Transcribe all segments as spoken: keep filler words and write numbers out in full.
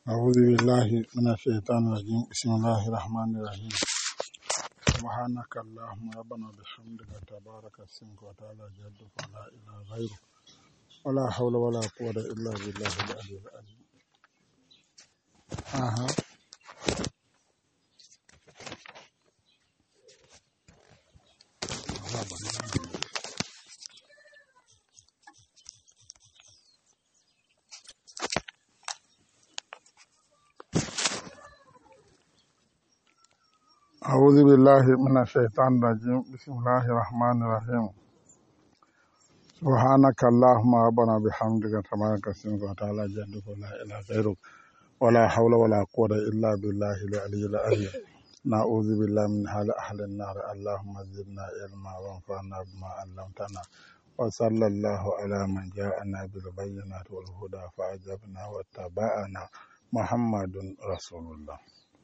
أعوذ بالله من الشيطان الرجيم بسم الله الرحمن الرحيم سبحانك اللهم ربنا بحمدك تبارك اسمك وتعالى جدك ولا إله غيرك ولا حول ولا قوة إلا بالله العلي العظيم. أها أعوذ بالله من الشيطان الرجيم بسم الله الرحمن الرحيم سبحانك اللهم ربنا بحمدك تبارك اسمك وتعالى جدك ولا إله غيرك ولا حول ولا قوة إلا بالله العلي العظيم. نعوذ بالله من حال أهل النار اللهم زدنا علما وانفعنا بما علمتنا وصلى الله على من جاءنا بالبينات والهدى فأجبنا واتبعنا محمد رسول الله.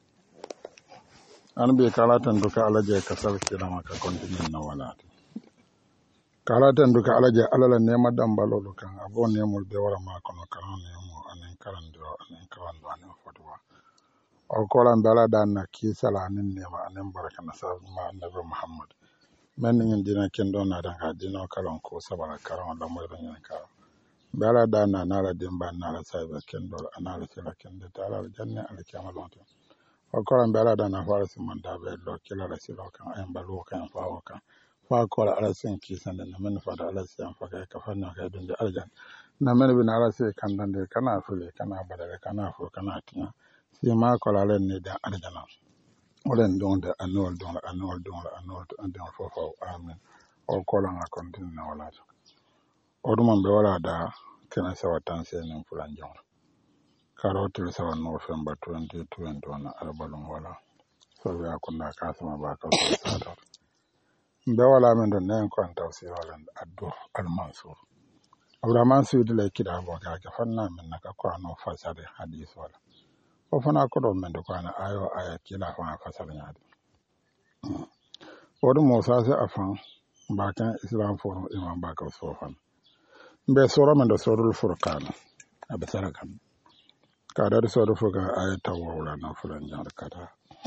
أنا بكالاتن دوكا على جاي كسر كلامك كونتين نوالات. كالاتن دوكا على جاي على النعمة دمبالو لكان أبو نعمة الدوار ما كنا كلام نعمة أن كلام دو أن كلام دو أن فتوى. أو كلام بلا دان كيسلا أن نعمة أن بركة نصر ما النبي محمد. من يندينا كندون هذا كدينا كلام كوسا بلا كلام الله مرينا كلام. بلا دان نالا دمبا نالا سايبا كندول نالا سلا كندل تالا الجنة على كاملته. Okola mbela da na fara su manda be lo kila la silo kan ayan balu kan fa o kan fa kola ala sen kisan da na men fa da ala sen fa ka ka fa na ka dun da aljan na men bi na ala sen kan dan de kana fule kana badale kana fu kana tinya si ma kola len ne da aljana olen don da anol don anol don anol don fo fo amen o kola na kontin na wala o dum be wala da kana sawatan sen en fulan jon karotil sawa November twenty twenty one albalum wala so we akunda kasama ba ka so sada mbe wala men don nen ko antaw si wala addo al mansur abraman suudi le kida bo ka ka fanna men naka ko no fasade hadith wala o fana ko do men do ko ana ayo aya kila fana fasade nyaade o do mo sa se afan ba kan islam forum imam ba ka so fan mbe soro men do sorul furqan abasara kan kadar soro fuka ayata wala na fulan jar kada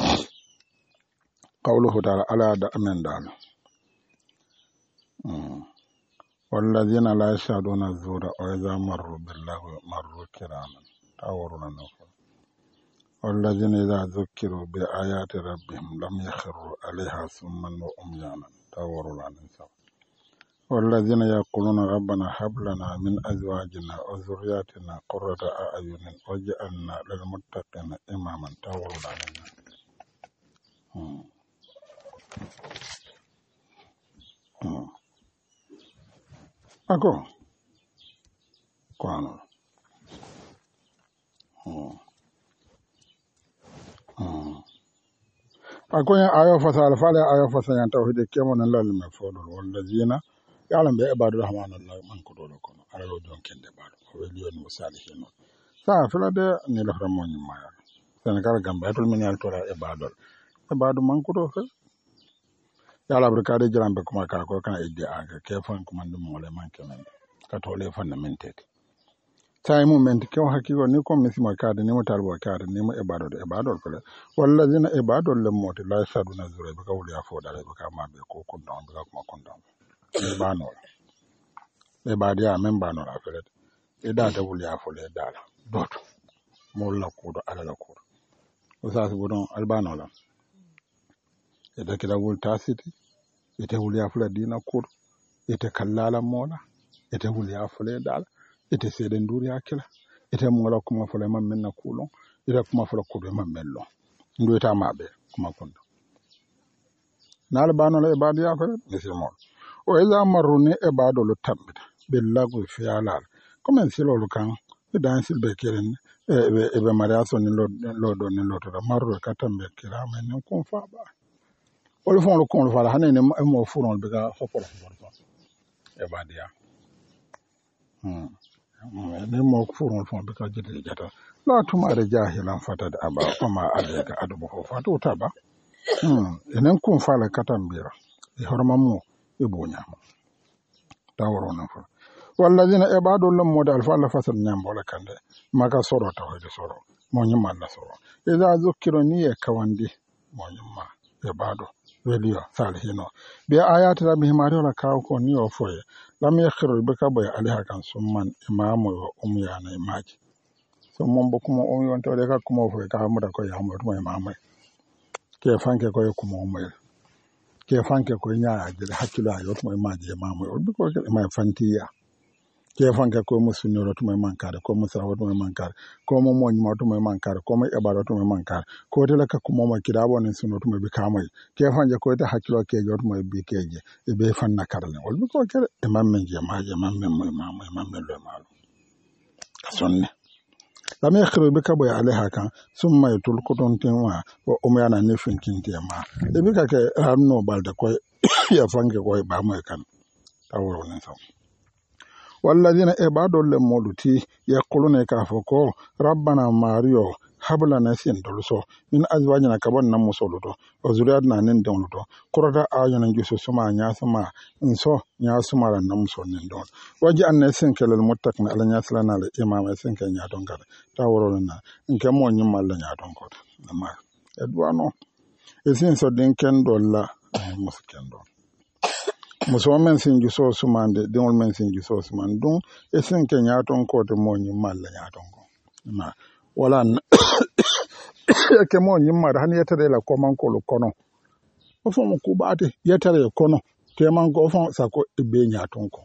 qawluhu ta'ala ala da amen dal mm wallazina la yashaduna zura wa idha marru billahi marru kiraman tawruna nafu wallazina idha dhukiru bi ayati rabbihim lam yakhiru alaiha summan wa umyana tawruna nafu والذين يقولون ربنا هب لنا من أزواجنا وذرياتنا قرة أعين واجعلنا للمتقين إماما تولى لنا. أكو كوانو. أكو يا أيها فصل فلا أيها فصل ينتهي دكيمون الله المفعول والذين yalan be ibadu rahmanallah man ko dole kono ala do don kende bado ko weli on musalihin sa fala de ni la fram moni ma senegal gamba tol min yal tora ibadu ibadu man ko do fe yala barkade jirambe kuma ka ko kana idde aga ke fon ko man dum mole man kemen ka tole fon na mentete tay mu ment ko hakiko ni ko misimo kaade ni mo talbo kaade ni mo ibadu de ibadu ko wallazina ibadu lam moti la saduna zura be kawli afo dale be ka mabe ko ko don be ko ko don banol e baadi ya men banol afelet e data wuli afole dala dot mo la kudo ala la kudo usas budon albanola e de kila wul tasiti e te wuli afole dina kudo e te kallala mola e te wuli afole dala e te seden duri akila e te mo la kuma fole man men na kulon e te kuma fole kudo man mello ndo ta mabe kuma kondo na albanola e baadi ya afole misimol o eza marruni e baadolo tambita billagu fialal comme si lolu kan dan sil be keren e be e be mariaso ni lo lo do ni lo to marro ka tambe kira men ni kon fa ba o le fon lo kon lo fala hanene mo furon be ga hopor hopor e baadia hmm ne mo furon fon be ka jiti jata la tuma de jahilan fatad aba kuma alega adu bo fatu taba hmm enen kon fala katambira e hormamu e boñama tawro na fa walladina e ɓaɗo lommude alfa allah fasal ñambola kande maga soro tawede soro moñumma allah soro ida zukkiro ni e kawandi moñumma e ɓaɗo weliyo salihino ɓe ayati rabbi himari wala kaw ko ni o foye lam yakhiru be ka boye aliha kan summan imamu o umyana e maji so mon bokumo o yon tawde ka kumo foye ka muda ko yamu to imamu ke fanke ko e kumo moyel ke fanke ko nyaa jere hakkilo ayo to maji imamu o bi ko e fantiya ke fanke ko musunno to mankare ko musara to mankare ko mo moñ mo to mankare ko mo ebaro to mankare ko tele ka ko mo kidabo ne sunno to be kamay ke fanje ko ta hakkilo ke jot mo be keje e be fanna karale wol bi ko kere e mamme je maaje mamme mo mamme mamme lo maalo sonne la me khiro be ka boy aleha kan summa tul ko ton tenwa o umyana ne finkinte ma e bi ka ke ranno balde ko ya fanke ko ba mo kan tawro ne so walladina e ɓaɗol lemmoɗu ti yaquluna ka fo ko rabbana mario hablana sindol so min azwajina kabon nan musolu to o zuriyatna nin dewlu to kurata ayona juso suma ñasuma so ñasumara nan musol nin don waji anne senkelel muttaqina ala ñasilanale imama e senke ñaton kata ta worolana nke mo ñimalla ñaton kota ama e duwano e sin so din kendolla musu kendol muso men sin juso sumande dingol men sin juso sumande dun e sin ke nyaton ko to mo nyi malla nyaton ko ma wala ke mo nyi ma han yetere la ko man ko lo kono o fo mo ku baate yetere kono te man ko fo sa ko e be nyaton ko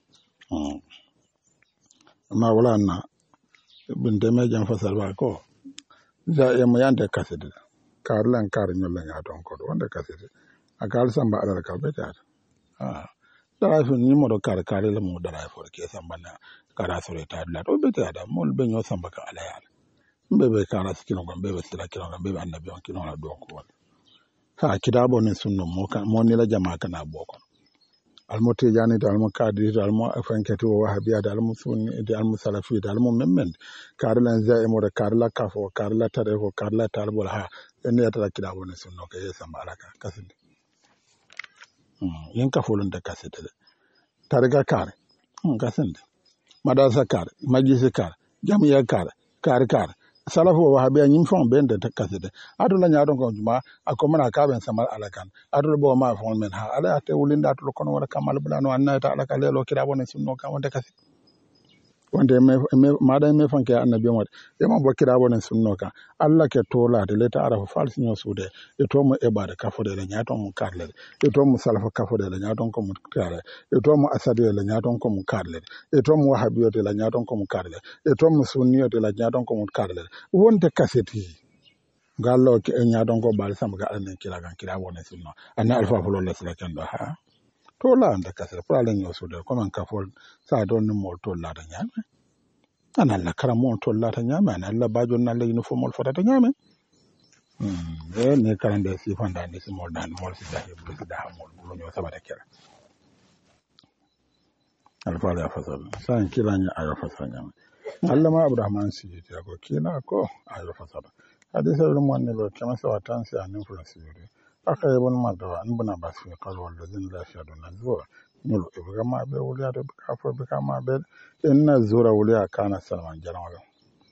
ma wala na bin de me jam fasal ba ko ja e mo yande kasede karlan kar nyolla nyaton ko wonde kasede akal samba ala ka betata ah dara fi ni mo do kar kar le mo dara fo ke samba na kara sore ta la to betata mo be nyo samba ka ala ya mbebe kara sikino ko mbebe sira kino ko mbebe annabi on kino la do ko ha kidabo ne sunno mo kan mo ni la jama kana boko almote jani to almo kadi to almo afankati o wahabiya to almo sunni to almo salafi to almo memmen karla za e mo de karla kafo karla tare ko karla talbol ha en ya tara kidabo ne sunno ko yesa malaka kasinde mm yen kafolon de kasinde tare ga kare mm kasinde madasa kare majise kare jamiya kare kare kare salafo wahabiya nyim fon bende de kasinde adula nyaadon ko juma akomana ka ben samal alakan adula bo ma fon men ha ala te wulinda to kono wala kamal bulano annata alaka lelo kidabo ne sunno kam de kasinde wonde me maada me fanke annabi mo e mo bokira bonen sunno ka alla ke tola de leta arafa falsi nyo sude e to mo ebade kafode le nyaton mo karle e to mo salafa kafode le nyaton ko mo karle e to mo asadi le nyaton ko mo karle e to mo wahabiyo de le nyaton ko mo karle e to mo sunniyo de le nyaton ko mo karle wonde kaseti gallo ke e nyaton ko bal sam ga anen kila gan kila bonen sunno anna alfa fulo le sala kendo ha to la anda kasere pour aller ñoo sude comme un kafol sa don ni mol to la ta ñame ana la kara mo to la ta ñame ana la bajo na la uniforme mol fata ta ñame hmm e ne karande si fanda ni si mol dan mol si da bu si da mol bu ñoo sabata kera al fa la fasal sa kila nya ayo fasal ñame Allah ma Abraham si ya ko kila ko ayo fasal hadisa mo ne lo kama sa watan si anin fulasiri akayibon madawa an buna ba su kalwar da zin lafiya da nan zuwa nulu ibuga ma be wuliya da kafo bi kama be in na zura wuliya kana salman jaran wala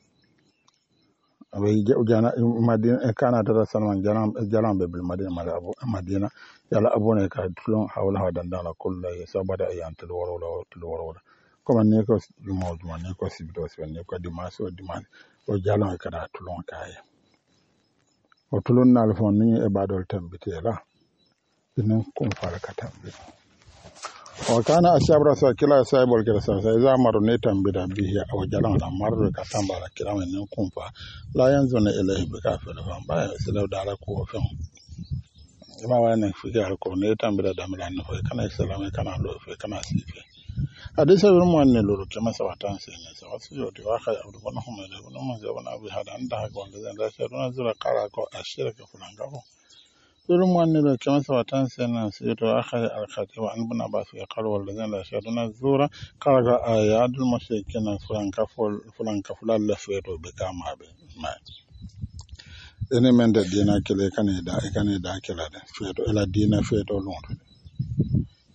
abai jana madina kana da salman jaran jaran be bil madina mala abu madina yala abu ne ka tulon hawla hadan dala kullai sabada ayan tul wala wala tul wala kuma ne ko jumo jumo ne ko sibdo so ne ko dimaso dimas o jalan ka da tulon kaya o tulun na alfon ni e badol tambite la inen kum fara katambe o kana ashabra sa kila saibol kila sa sai zamaru ne tambida bihi aw jalan la marru ka tambara kila men kum fa la yanzu na ilahi bi ka fa fa ba silaw dala ko fa ima wana figa ko ne tambida damla na fa kana salama kana lo fa kana sife hadisa bin mu ne loro ke masa watan sai ne sa wasu yo de waka abu ko no mo le no mo zo na bi hada anda ko nda zan da sai na zura kara ko ashira ke fulanga ko loro mu ne lo ke masa watan sai na sai to aka al khatib an buna ba su ya karo wal zan da sai na zura kara ga ayadul mushrikin fulanga ful fulanga fulal la feto be kama be ma ene men da dina kele kane da kane da kala da feto ela dina feto lon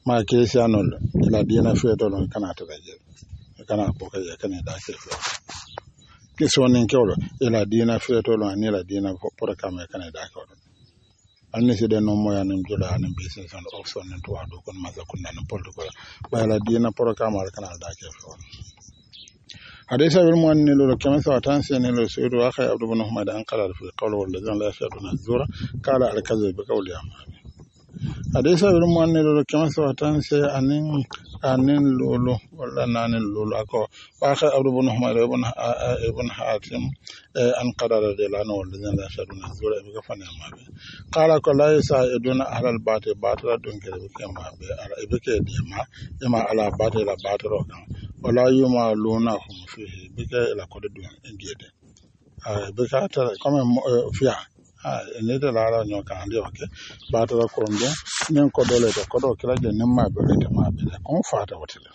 ma kesianol ila dina feto non kana ta je kana ko ka ya kana da ke fe kesonin kewlo ila dina feto non ni ila dina por kama kana da ko anni si de non moya nan jula nan business and option nan to ado kon maza kunna nan polto ko ba ila dina por kama kana da ke fe حديث ابن المؤمن لو كما سواتان سين لو سيد واخي عبد بن محمد ان قال في قول والذين لا يشهدون الزور قال على كذب بقول يا حديث ابن المؤمن لو كما سواتان سي ان ان لولو ولا نان لولو اكو واخي عبد بن محمد ابن ابن حاتم ان قال رضي الله عنه والذين لا يشهدون الزور بكفن ما قال لا يساعدون اهل الباطل باطل دون كده كما على ابكي ديما اما على باطل باطل wala yuma luna hum fihi bika ila kodo dun ngede ah bika ta comme fiya ah ne de la la nyo kan de oke ba ta ko ndo nen ko dole to ko do kila de nemma be ta ma be ko fata wotile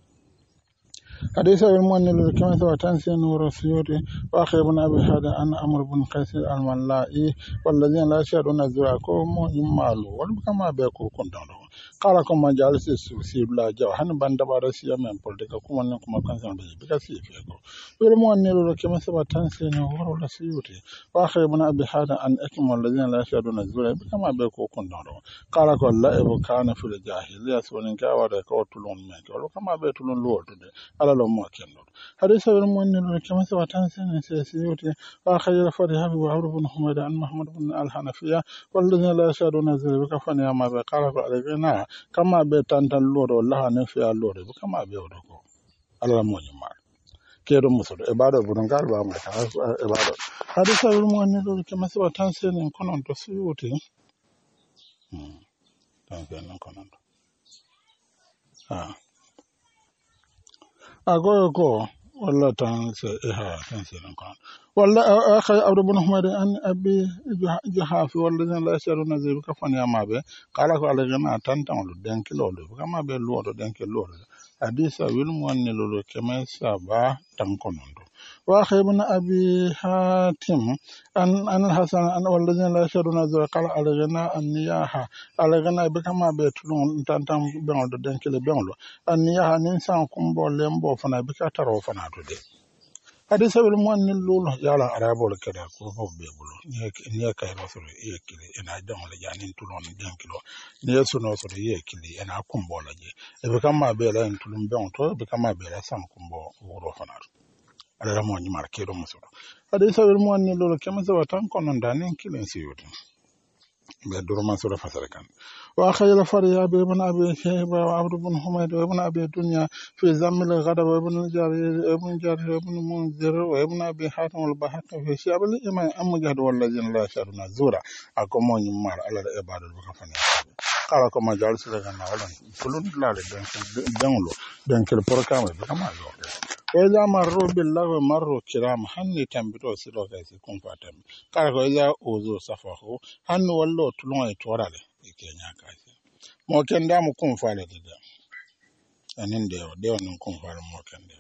حديث المؤمن كما ثبت سين ورسيوت واخي بن ابي هذا ان امر بن قيس الملائي والذين لا يشهدون الزور كما يمالو وكما بكو كنتو قال كما جالس سيد لا جو هن بند بارسيا من بولدك كما كما كان سان بي بكسي فيكو المؤمن كما ثبت سين ورسيوت واخي بن ابي هذا ان اكمل الذين لا يشهدون الزور كما بكو كنتو قال لا ابو كان في الجاهليه سونن كاودا كوتلون مك وكما بيتلون لوتو على لهم كنور حديث المؤمن كما ثبت سين سيسيوتي واخي فرح وعمر بن حميد عن محمد بن الحنفيه والذين لا يشهدون الزور كفن يا ما قال علينا كما بيتانتان لورو الله نفيا لورو كما بيودو على المؤمن كيرو مسد عباده بن قال با ما عباده حديث المؤمن كما ثبت سين كنون تسيوتي امم تانكن كنون اه agoyo ko walla tan se ha tan se non kan walla akhay abdu bin ahmad an abi jahafi walla den la sharu nazir ka fani amabe kala ko ala gana tan tan lu den kilo lu kama be lu do den kilo lu hadisa wil muanni lu kema saba tan konondo wa khaybun abi hatim an an hasan an walla den la sharu nazir kala ala gana an niyaha ala gana be kama be tulun tan tan be do den kilo be lu an niyaha nin san kumbo lembo fana be ka taro fana to de hadisa bil muanni lulu yala arabo le kada ko fo be bulo ni ni kay rasul e kili ena don le janin tulon den kilo ni suno so ye kili ena kumbo la je e be kama be la tulum be on to be kama be la san kumbo woro fana ala mo ni marke do muso hadisa bil muanni lulu kema so tan konon danen kilin siyuto be duro masura fasara kan وأخيل فريا بن أبي شيبة وعبد بن حميد وابن أبي الدنيا في زم الغدب وابن الجرير وابن جرير وابن منذر وابن أبي حاتم البحق في شعب الإمام أم جهد والذين لا يشهدون الزور أكمون يمار على العباد البكفني قال كما جالس لنا ولا كلون لا دنلو دنك البركام كما وإذا مروا بالله مروا كرام هن تنبتو سلو كيسي كون فاتم قال إذا أوزو صفحه هن ولو تلون يتورالي Kenya kasi mo kenda mu kun fale dida anin de de on kun fale mo kenda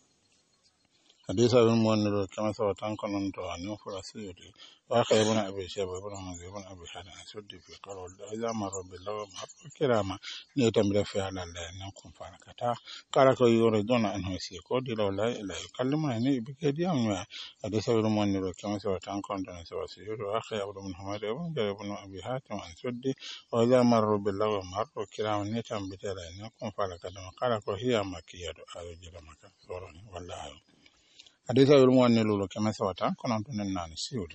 hadisa bin mo no kama sa tan konon to anu fura siyoti wa khaybuna abi shaba ibn hamza ibn abi hadan suddi fi qarol idha marra bil law kirama ne tamira fi ala la nan kun fale kata kala ko yoro dona an hosi ko di law la ila kallimuna ni bi kedi amwa hadisa bin mo no kama sa tan konon to sa siyoti wa khaybuna hamza ibn ibn abi hadan suddi wa idha marra bil law marra kirama ne tambita la nan kun fale kata kala ko hiya makiyatu ayo jira maka soroni wallahi حديث المؤمن لولو كما سوتا كنت ننان سيود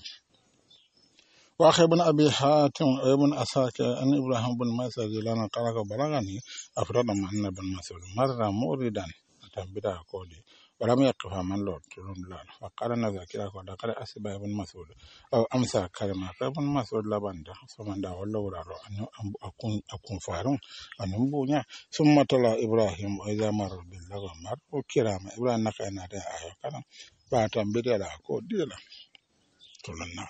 واخي ابن ابي حاتم ابن اساك ان ابراهيم بن مسعود لنا قال بلغني افراد من ابن مسعود مره موردا تنبدا كودي ولم يقف من لو تلون لا فقال ذاكرا قد قال اسبا ابن مسعود او امسى كلمه ابن مسعود لبندا سمندا ولا ورا ان اكون اكون فارون ان بونا ثم طلع ابراهيم اذا مر بالله مر وكرام ابراهيم نكانا ده ايو كان باtam bidela ko dila tolon na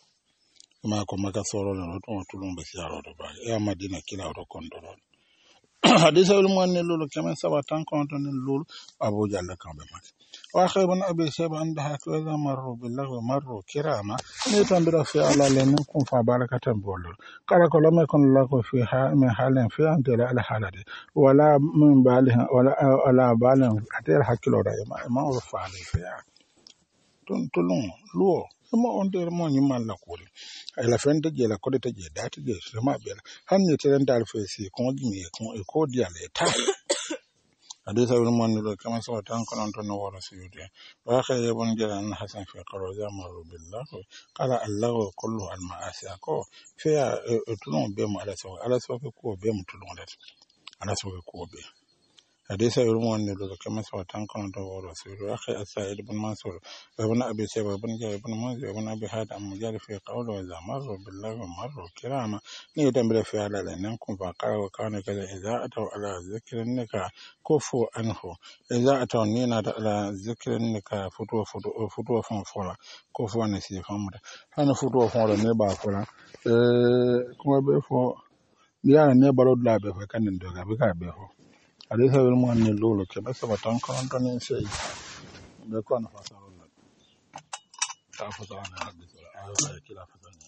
ma ko maka soro no to tulum be siaro do ba ya madina kila ro kondoro hadisa wal mu'anni lulu kama sabatan konton lulu abu jalla kambe mak wa khaybun abi shayba anda hatu idha marru billahi marru kirama ni tambira fi ala len kun fa barakatan bolul kala ko lam yakun lahu fi ha min halin fi anta la al halati wala min baliha wala ala balin atel hakilo da ma ma o fa ali fi ton tolon luo mo on der mo ni man la ko ay la fen de la ko de je dati je sama bela han ni teren dal fe si ko gimi ko e ko dia le ta ade sa wal man do kama so tan ko non ton wala suyude wa khaye bon jalan hasan fi qaro zamaru billah qala allah kullu al ma'asi ko fe tulon be mo ala so ala so ko be mo tulon la ala so ko be حديث يرمون لذلك كما سواتان كنت ورسول أخي السائد بن منصور وابن أبي سيبا بن جاي بن منذ وابن أبي هاد أم مجال في قوله إذا مروا بالله ومروا كراما نيتم بلا في على لأنكم فقال وكان كذا إذا أتوا على ذكر النكاح كفوا عنه إذا أتوا نينا على ذكر النكاح فتوى فتوى فتوى فنفولا كفوا نسي فمر هنا فتوى فنفولا نبا فلا كما بيفو لأن نبا رود لا بيفو كان ندوغا بكا بيفو حديث المؤمن لولو كما سبتان كنتم نسي بكون فصل الله تافز عن حديث الآية كلا فصلني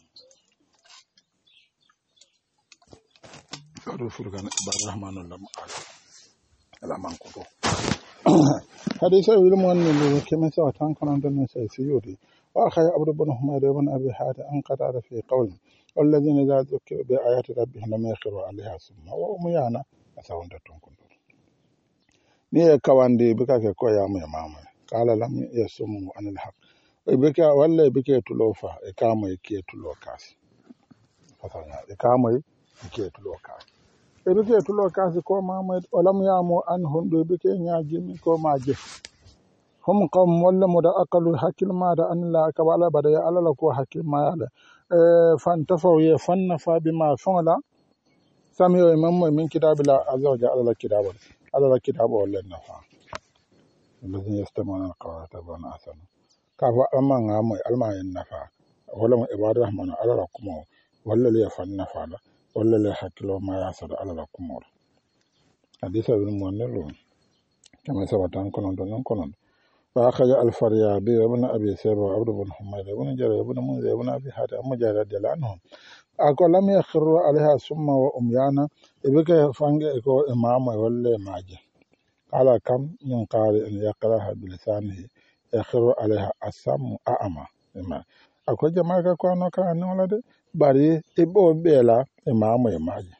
فارو فرقان إباد الرحمن الله مقال على من قطو حديث المؤمن لولو كما سبتان كنتم نسي سيودي وأخي عبد بن حميد بن أبي حاتم أنقطع في قول والذين إذا ذكروا بآيات ربهم لم يخروا عليها سما وأميانا أساون تنكم ni e kawande bika ke ko ya mai mama kala lam yasumu anil haq e bika walla bika tulo fa e kama e ke tulo kas fatana e kama e ke tulo kas e bika tulo kas ko mama olam ya mo an hondo bika nyaaji mi ko maaje hum qam walla muda aqalu hakil ma da an la ka wala bada ya alala ko hakil ma ya e fan tafaw ye fanna fa bima fala samiyo imam min kitabila azza wa jalla kitabul على الكتاب ولا النفع الذين يستمعون القول ويتبعون أحسنه كافة أما نعم ألما النفع ولا عباد الرحمن على الكمور ولا اللي يفعل النفع ولا اللي يحكي له ما يحصل على الكمور حديث ابن المؤمن كما سبق أن كنا نقول كنا فأخذ الفريابي ابن أبي سيبا وعبد بن حميد ابن جرير ابن منذر ابن أبي حاتم أم جرير رضي الله عنهم أقول لم يخروا عليها سما وأميانا إبكى فانج إكو إمام ولا ماجي على كم من قال أن يقرأها بلسانه يخر عليها السم أعمى إما أقول جماعة كانوا كانوا ولد بري إبو بيلا إمام ماجي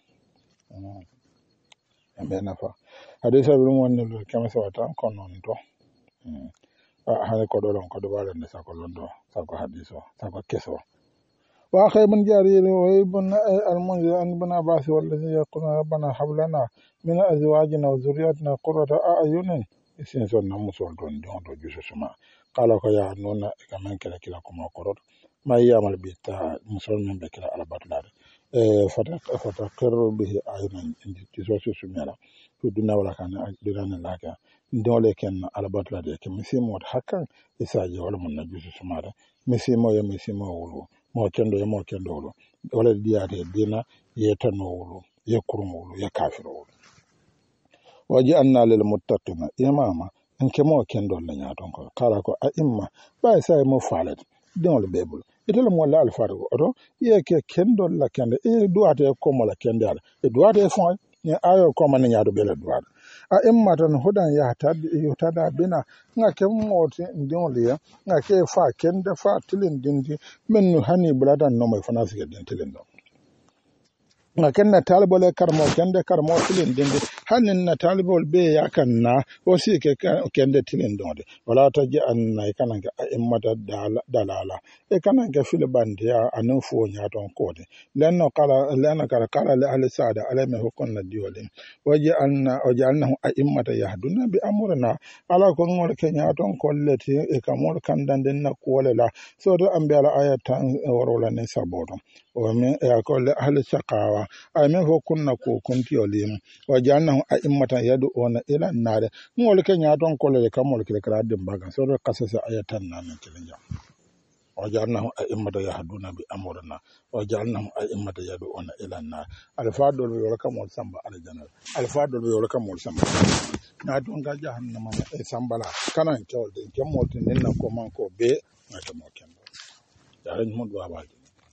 أمين فا حديث ابن المؤمن كما سويتان كنا نتو هذا كدولون كدوبالن ساكو لندو ساكو حديثو ساكو كيسو وأخي بن جرير وابن المنذر عن ابن عباس والذي يقول ربنا هب لنا من أزواجنا وذرياتنا قرة أعين سنسون نمسون دون دون جوسو سما قالوا يا نونا كمان كلا كلا كما قرر ما يعمل بيتا مسلم من بكلا على بطلار فتقر به أعين جوسو سميرا في الدنيا ولا كان ديران لاكا dole ken albatla de ke misimo hakan isaje wala mun na jusu sumara misimo ya misimo wulu mo kendo ya mo kendo wulu wala diate dina yetano wulu yakurum wulu ya kafiro wulu waji anna lil muttaqina imama in ke mo kendo la nyaton ko kala ko a imma ba sai mo falet dole bebul itele mo la alfaru oto ye ke kendo la kende e duate ko mo la kende ala e duate fon ni ayo ko man nyaado bele duate a immatan hudan ya taddi yutada bina nga ke moti ndinliya nga ke fa kende fa tilin dindi men hani buladan no mai fanasi ke din tilin do nga kenna talibole karmo kende karmo tilin dindi hanin na talibol be yakanna o si ke kende tilin donde wala taji anna kana ga immata dalala e kana ga fil bandiya anan fo nya ton kode lenno kala lenno kala kala le al saada ala me hokon na diwolin waji anna waji annahu immata yahduna bi amrina ala ko ngol kenya ton kolleti e kamol kandanden na kolela so do ambe ala ayatan worola ne sabodo o men e akolle ahli saqawa ay men hokon na ko konti olim waji annahu immata yadu ona ila nare ngol kenya ton kolle kamol kile kala dem baga so do kasasa ayatan nan kilinja وجعلناهم أئمة يهدون بأمرنا وجعلناهم أئمة يدعون إلى النار الفاضل يولك مول سامبا على الجنة الفاضل يولك مول سامبا نادون غا جهنم ما سامبلا كان كول دي كمول تنين كو مانكو بي ما كمو كن يا رن مود بابا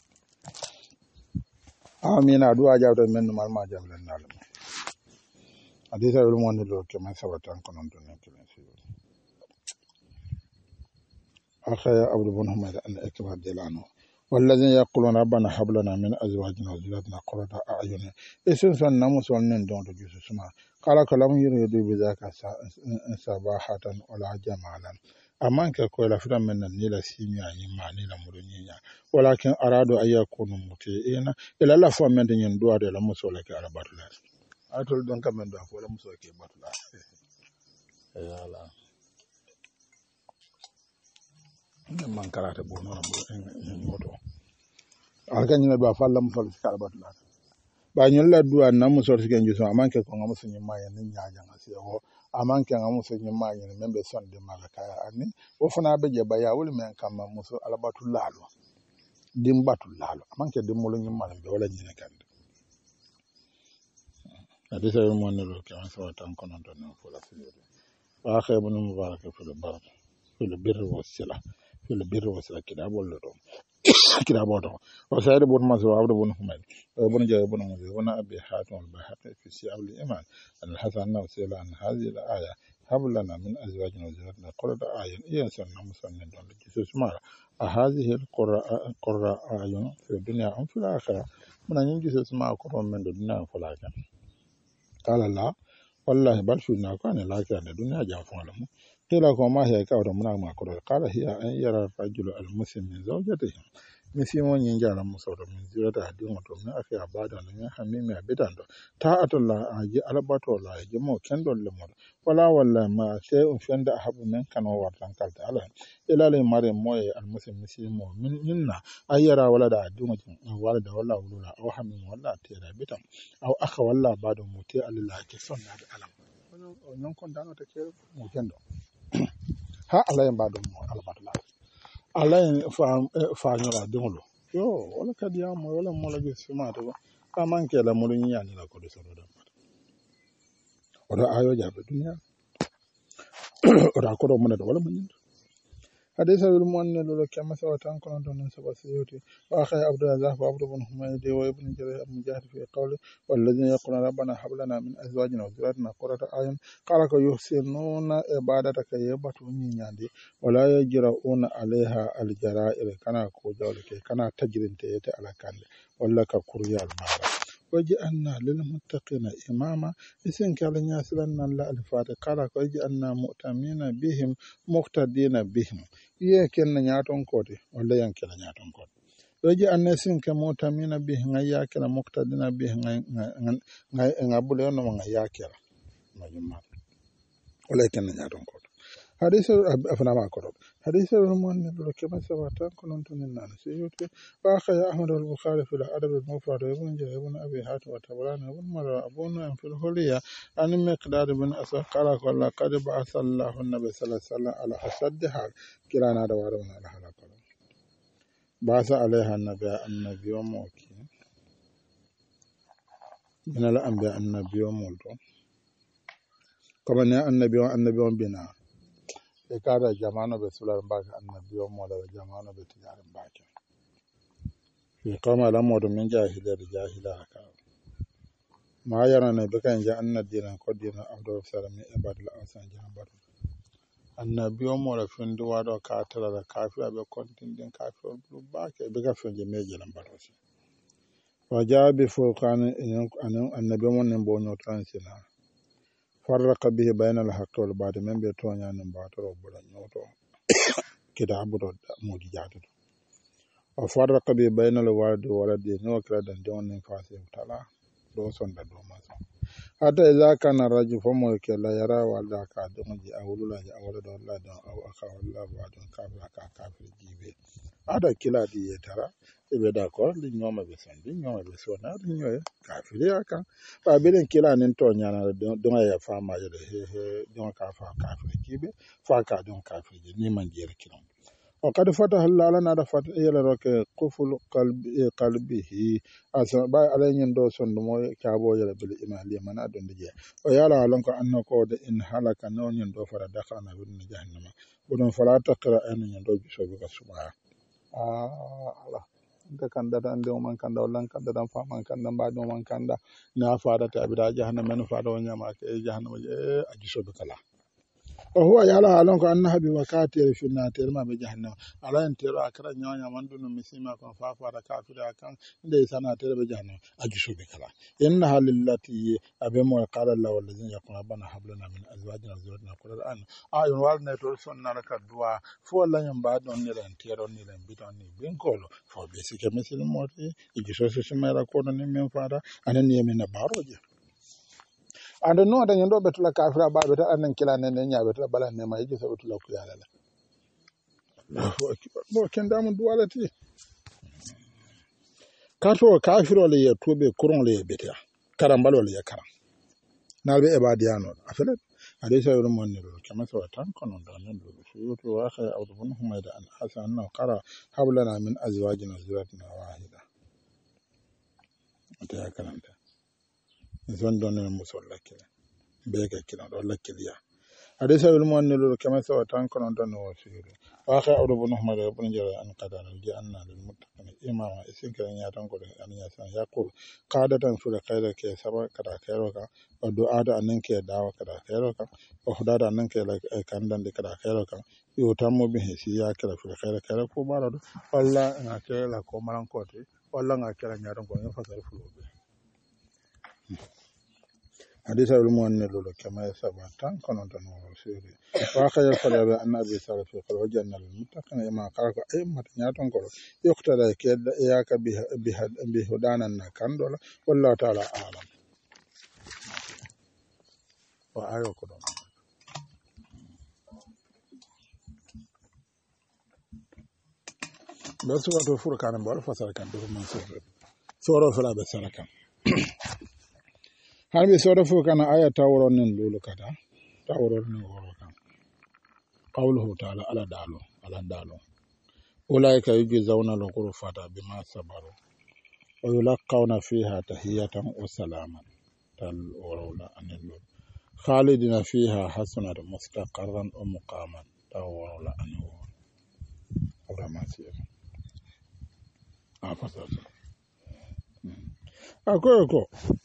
آمين أدعو أجاب من مال ما جاب لنا حديث المؤمن لو كما ثبت عن كنون دون كلام أخي عبد بن حميد أن إكبار دلانه والذين يقولون ربنا هب لنا من أزواجنا وذرياتنا قرة أعين اسم سن نمس ولن دون رجس سما قال كلام يريد بذاك سباحة ولا جمالا أمان كقول فلان من النيل سيميا يما نيل مرنيا ولكن أرادوا أن يكونوا مطيعين إلى الله فمن دين دوار إلى مسولك على بطلات أتول دون كمن دوار ولا مسولك بطلات يا الله man karate bo non moto alka nyina ba falla mu fal kala batla ba nyilla duwa na mu sorti genju so amanke ko ngamu sunyi maya ni nyaaja ngasi ho amanke ngamu sunyi maya ni membe sonde malaka ani wo funa be je baya wul men kam muso alabatu lalo dim batu lalo amanke dim mulu nyi mal be wala nyina kande hadisa yo mon lo ke an so tan kono don fo la fiyo wa khaybun mubarak fi al-barak fi al-birr wa sila في البر وسلا كتاب ولا كتاب ولا وسائر بن مسعود عبد بن حميد وابن جابر بن مزيد وانا ابي حاتم البيهقي في سياق الايمان ان الحسن انه سئل عن هذه الايه هب لنا من ازواجنا وذرياتنا قرة اعين ايه سنه مسلم دون جسس ما هذه القراء قراء اعين في الدنيا ام في الاخره من ان جسس ما قرون من الدنيا فلاكن قال لا والله بل في كان لا كان الدنيا جافون قيل ما هي كاودا منا ما كورو قال هي ان يرى الرجل المسلم من زوجته مسيمون ينجال مسوره من زوجته ديمو تو من اخي ابادا من حميمي ابيداندو تا الله اجي الباتو لا اجي مو كندو لمر ولا ولا ما شيء فند احب من كان وارتان قالت الله الى لي مريم موي المسلم مسيمو من منا ان يرى ولد ديمو ولد ولا ولا او حميم ولا تيرا بيتام او اخ ولا بعد موتي الله كسون هذا علم non kon dano te ke mo kendo ha ala en badum ala batla ala en fa fa nyora dingolo yo wala kadiya mo wala mo la gis ma to ka manke la mo nya ni la ko do soro da oda ayo jabe dunya oda ko do mo do wala mo nyi حديث المؤمن لو كما سوى تنقل دون سبع سيوتي واخي عبد الله وعبد بن حميد وابن جرير المجاهد في قوله والذين يقولون ربنا هب لنا من ازواجنا وذرياتنا قرة اعين قال يحسنون عبادتك يبتون نياندي ولا يجرؤون عليها الجرائر كنا كو جولك كنا تجرين تيته على كان ولا كقريا المال وجعلنا للمتقين إماما إسن كلا ناسلنا لا الفاتح قال وجعلنا مؤتمين بهم مقتدين بهم يكن نياتون كودي ولا ينكلا نياتون كودي وجعلنا إسن كمؤتمين بهم ياكلا مقتدين بهم ngabule ono nga yakela majuma wala ken nyaton ko hadith afana ma ko hadith المؤمن لو كما سبق كنت ننان سيوتي واخي احمد البخاري في الادب المفرد ابن جرير ابن ابي حاتم وتبراني ابن مره ابو نعيم في الحليه عن مقداد بن اسد قال قال قد بعث الله النبي صلى الله عليه وسلم على اشد حال كلانا دوارنا على حلقه بعث عليها النبي النبي وموكي من الانبياء النبي ومولتو كما النبي النبي بنا e kada jamano be sular mbaka annabi o mo da jamano be tijar mbaka fi qama la modo min jahila de jahila ka ma yana ne be kan ja annabi na ko dina abdu salami ibadul asan jambar annabi o mo la fundi wado ka tala da kafi abe kontin den kafi lu baka be ka funje meje lambar wasi wajabi furqan annabi mo ne bo no transina فرق به بين الحق والباطل من بيتونيا نباتو ربنا نوتو كده عبدو مودي جاتو وفرق به بين الوالد والولد نو كلا دن دون نفاسي تعالى دو سون دو ماسو حتى اذا كان الرجل فمو كلا يرى والدا كادون جي اولو لا جي اولو دو لا دون او اخا والله بعدون كافر كافر جيبي هذا كلا دي ترى ibe d'accord li ñoma be son li ñoma be sona li ñoy ka fili aka fa belen kila nen to nyana do ya fa ma je he he don ka fa ka fili kibe fa ka don ka fili ni man jere kilon o kadi fata halla ala naɗa fata yeleroke kuful qalbi qalbihi asa ɓay ala ñin ɗo sondumo caabo yele bele imaliya mana ɗonde jee o yala alon ko anno kode in halaka no ñin ɗo fata dakana wirni jahannama ɓoɗon fala takkira eno ñin ɗo jusoɓe ka subaa ala nde kandata nde oman kanda wallan kandata faman kanda mbaɗi oman kanda na fadata aɓiɗa jahannama en fada o ñamake e jahannama je a jusoɓe kala o huwa yala alon ko anna haɓi wakatire finnatere maɓe jahannama ala en tero akara ñawña man ɗum no misima kon fa fata kafire a kan nde sanatere ɓe jahannama a jusoɓe kala inna halillati aɓe mo qala llah wallazina yaquluna rabbana hablana min azwajina zurratina qurrata a'yun a yon walne to sonnala ka duwa fo lañum mbaɗi on niren teron niren biton ni binkolo fo ɓe sike misil moti e jusoso sumayra kono ni min fata anen yemina baroje ande no dañu ɗo ɓe tula kafira baɓe ta annen kilane ne ñaɓe tula balanne ma yiji soɓe tula kuyalala bo kendamum duwalati kato kafirole ye tuɓe couronle ye ɓetea karambalole ye karam nalɓe eɓadiyanoɗo a felet aɗa sawru monnirol kema sawa tan kono danen ɗo suyuti waxe awdu bun humayda an hasa annahu qara hablana min azwajina zuratina wahida ata karanta zon donen musol lakkile beke kila ɗo lakkiliya aɗa sawru monnirol kema sawa tan kono danen wo suyuti waxe awdu bun humayda bun jara an qadara ji anna lil muttaqina imama isinkira ñatan ko an yasan yaqul qadatan sura khayra ke saba kada khayro ka o du'ada anan ke dawa kada khayro ka o hudada anan ke kandande kada khayro ka yo tammo bi hesi ya kala sura khayra khayra ko barado walla na ke la ko maran ko te walla nga kala ñatan ko nga fasal fulobe hadisa ul mu'anna lolo kama saba tan kono tan o siri wa khayra falabe an abi salaf fi qal wajanna lil muttaqina ma qaraka ay mat ñatan ko yoktada ke ya ka bi bi hudanan na kandola wallahu ta'ala a'lam wa ayo ko don basu wato furkan bol fasal kan do man sore soro fala be sarakan harbi soro furkan aya tawron nen lulu kada tawron nen woro kan qawluhu ta'ala ala dalu ala dalu ulaika yujzauna al-ghurfata bima sabaru wa yulqawna fiha tahiyatan wa salaman tal wala anil khalidina fiha hasanat mustaqarran wa muqaman tal wala anil ramasir afasa akoy ko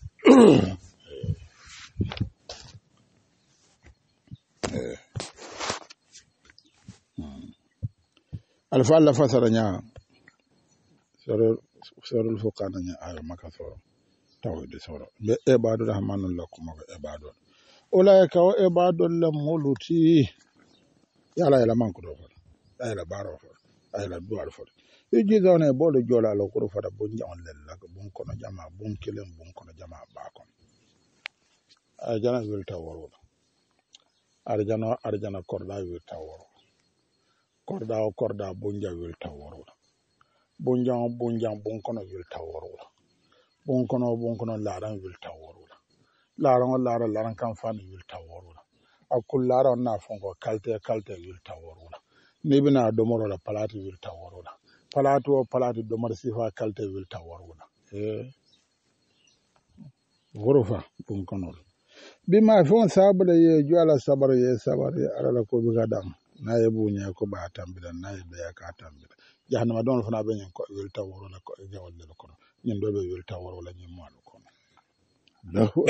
alfa la fasara nya soro soro fukana nya ayo makasoro tawde soro be ebadu rahmanul lakum ko ebadu ulai ka ebadu lam muluti yala yala manko do fo ayla baro fo ayla duwar fo yiji zone bolo jola lo ko fata bo nyaon lella ko bon kono jama bon kelen bon kono jama bakon ajana wilta woro arjana arjana korda wilta woro korda o korda bonja wilta woro bonja bonja bon kono wilta woro bon kono bon kono laran wilta woro laran laran laran kan fan wilta woro akul laran na fongo kalte kalte wilta woro ni bina domoro la palati wilta woro palati o palati domar sifa kalte wilta woro eh worofa bon kono bima fon sabale ye jwala sabar ye sabar ye ala ko bi gadam na ye buñe ko ba tambira na ye be ka tambira jahannama don fana be nyen ko wilta woro la ko jawal le ko nyen do be wilta woro la nyen mo ko lahu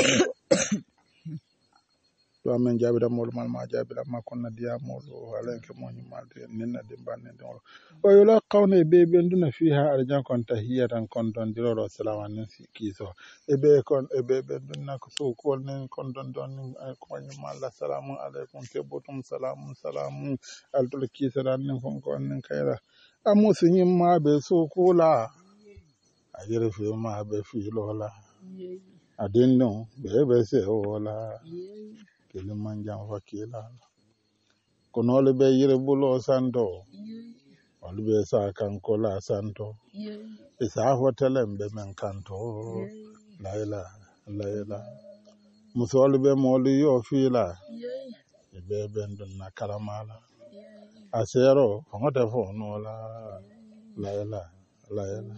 to amen jabira mol mal ma jabira ma konna diya mol wala ke mo nyi mal de nenna de banne de o yola qawne be be nduna fiha arjan kon tahiyatan kon don diroro salama nen kiso e be kon e be be nduna ko so ko nen kon don don ko nyi mal assalamu alaikum te botum salamu salamu altul kiso dan nen kon kon nen kayra amusu nyi ma be so ko la ajere fi ma be fi lola adinno be be se ola kele manjam fakila kono le be yire bulo santo wal be sa kan kola santo e sa hotelem be men kanto layla layla musol be moli yo fila e be ben na karamala asero ngote fo no la la la la la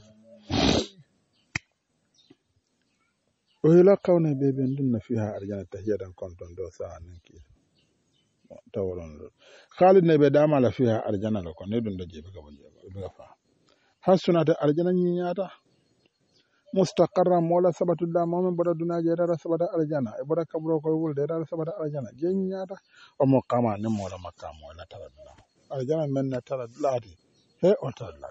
o ila kawne be be ndunna fiha arjana tahiyadan konton do sa nanki tawron lo khalid ne be dama la fiha arjana lo ko ne dun da jebe ka bonje be fa hasunata arjana nyiata mustaqarra mola sabatu da momen boda duna je dara sabata arjana e boda kabro ko wul de dara sabata arjana je nyiata o mo kama ne mola makka mola tara da arjana men na tara lati he o tara la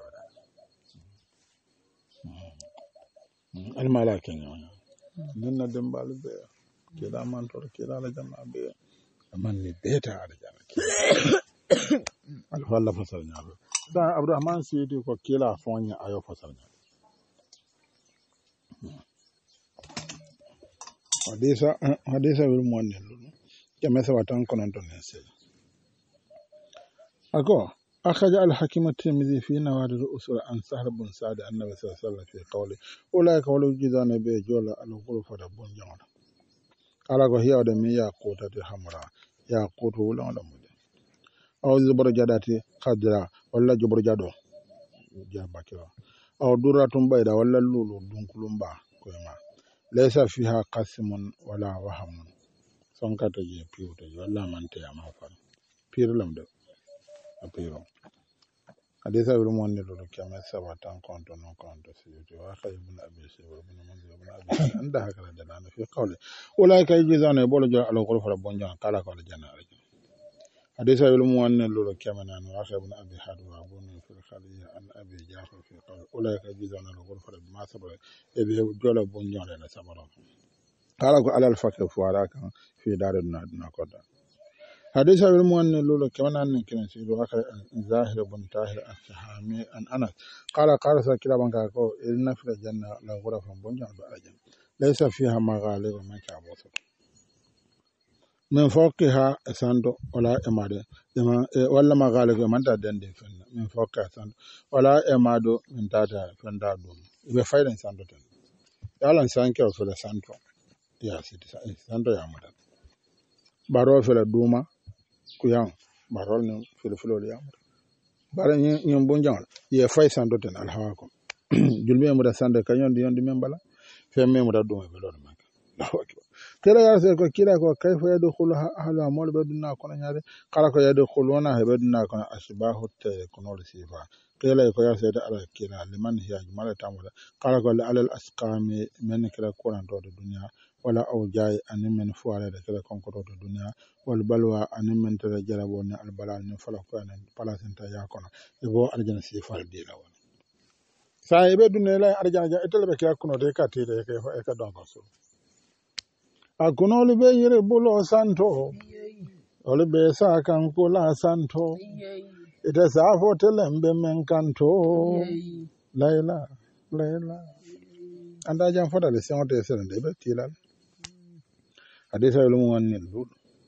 al malakin ninna dembalu be kila mantor kila la jama be man ni beta arjana al walla fasal nyaalo da abdurrahman sidi ko kila fonya ayo fasal nyaalo hadisa hadisa wil mo ne lu kema sa watan konon ton nese ako أخرج الحكيم الترمذي في نوادر الأسر عن سهل بن سعد النبي صلى الله عليه وسلم في قوله أولئك ولو جزان بجول على غرفة بن جمال قال هي ودم ياقوت حمراء ياقوت ولا ولا مد أو زبر جداتي خضراء ولا جبر جدو جابكوا أو درة بيضاء ولا لولو دونكلومبا كوما ليس فيها قسم ولا وهم سونكata je piwto walla mante ama fal pirlam de apiro hadisa wil mon ne lo kama sabatan konto non konto siyuti wa khaybun abi sayyid ibn manzil ibn abi anda hakala dalana fi qawli ulai kay jizana bolo jo alo ko fara bonjon kala ko janna hadisa wil mon ne lo kama nan wa khaybun abi hadu wa bun fi khaliya an abi jafar fi qawli ulai kay jizana lo ko fara ma sabara e be jolo bonjon le sabara kala ko alal fakir fuara kan fi darun na koda hadisa wil mo ne lolo kemanan ne kiran si do aka zahir bun tahir as-sahami an anas qala qala sa kila banka ko inna fil janna la ghurafan bunja ba ajan laysa fiha maghalib man ka'busu min fawqiha sando wala emade dama wala maghalib man ta dende fenna min fawqiha sando wala emado min tata fenda dum be fayden sando tan yalan sanke o fele sando ya siti sando ya mata baro fele duma kuyang barol ne filo filo le yamata bara nyi nyum bonjang ye fay sando ten alhawa ko julbe mu da sande kanyon di yondi membala fe memu da do be lor makka Allahu akbar kala ya se ko kila ko kayfa yadkhulu ahla mol be dunna ko nyaade kala ko yadkhuluna be dunna ko asbahu te ko no sifa kala ko ya se da ala kila liman hiya mala tamula kala ko ala al asqami men kala ko ran do dunya wala aw jaay anin men fuare da kala kon ko do dunya wal balwa anin men tada jarabo ne al balal ne fala ko anan palasenta ya kono e bo arjana si fal di la won sa e be dunne la arjana ja etel be ka kuno de ka tire ke e ka don ko so a kuno le be yere bulo santo ole be sa kan ko la santo ita sa fo telembe men kanto layla layla anda jam foda le sen ote sen de be tilal hadisa lu mo wonni lu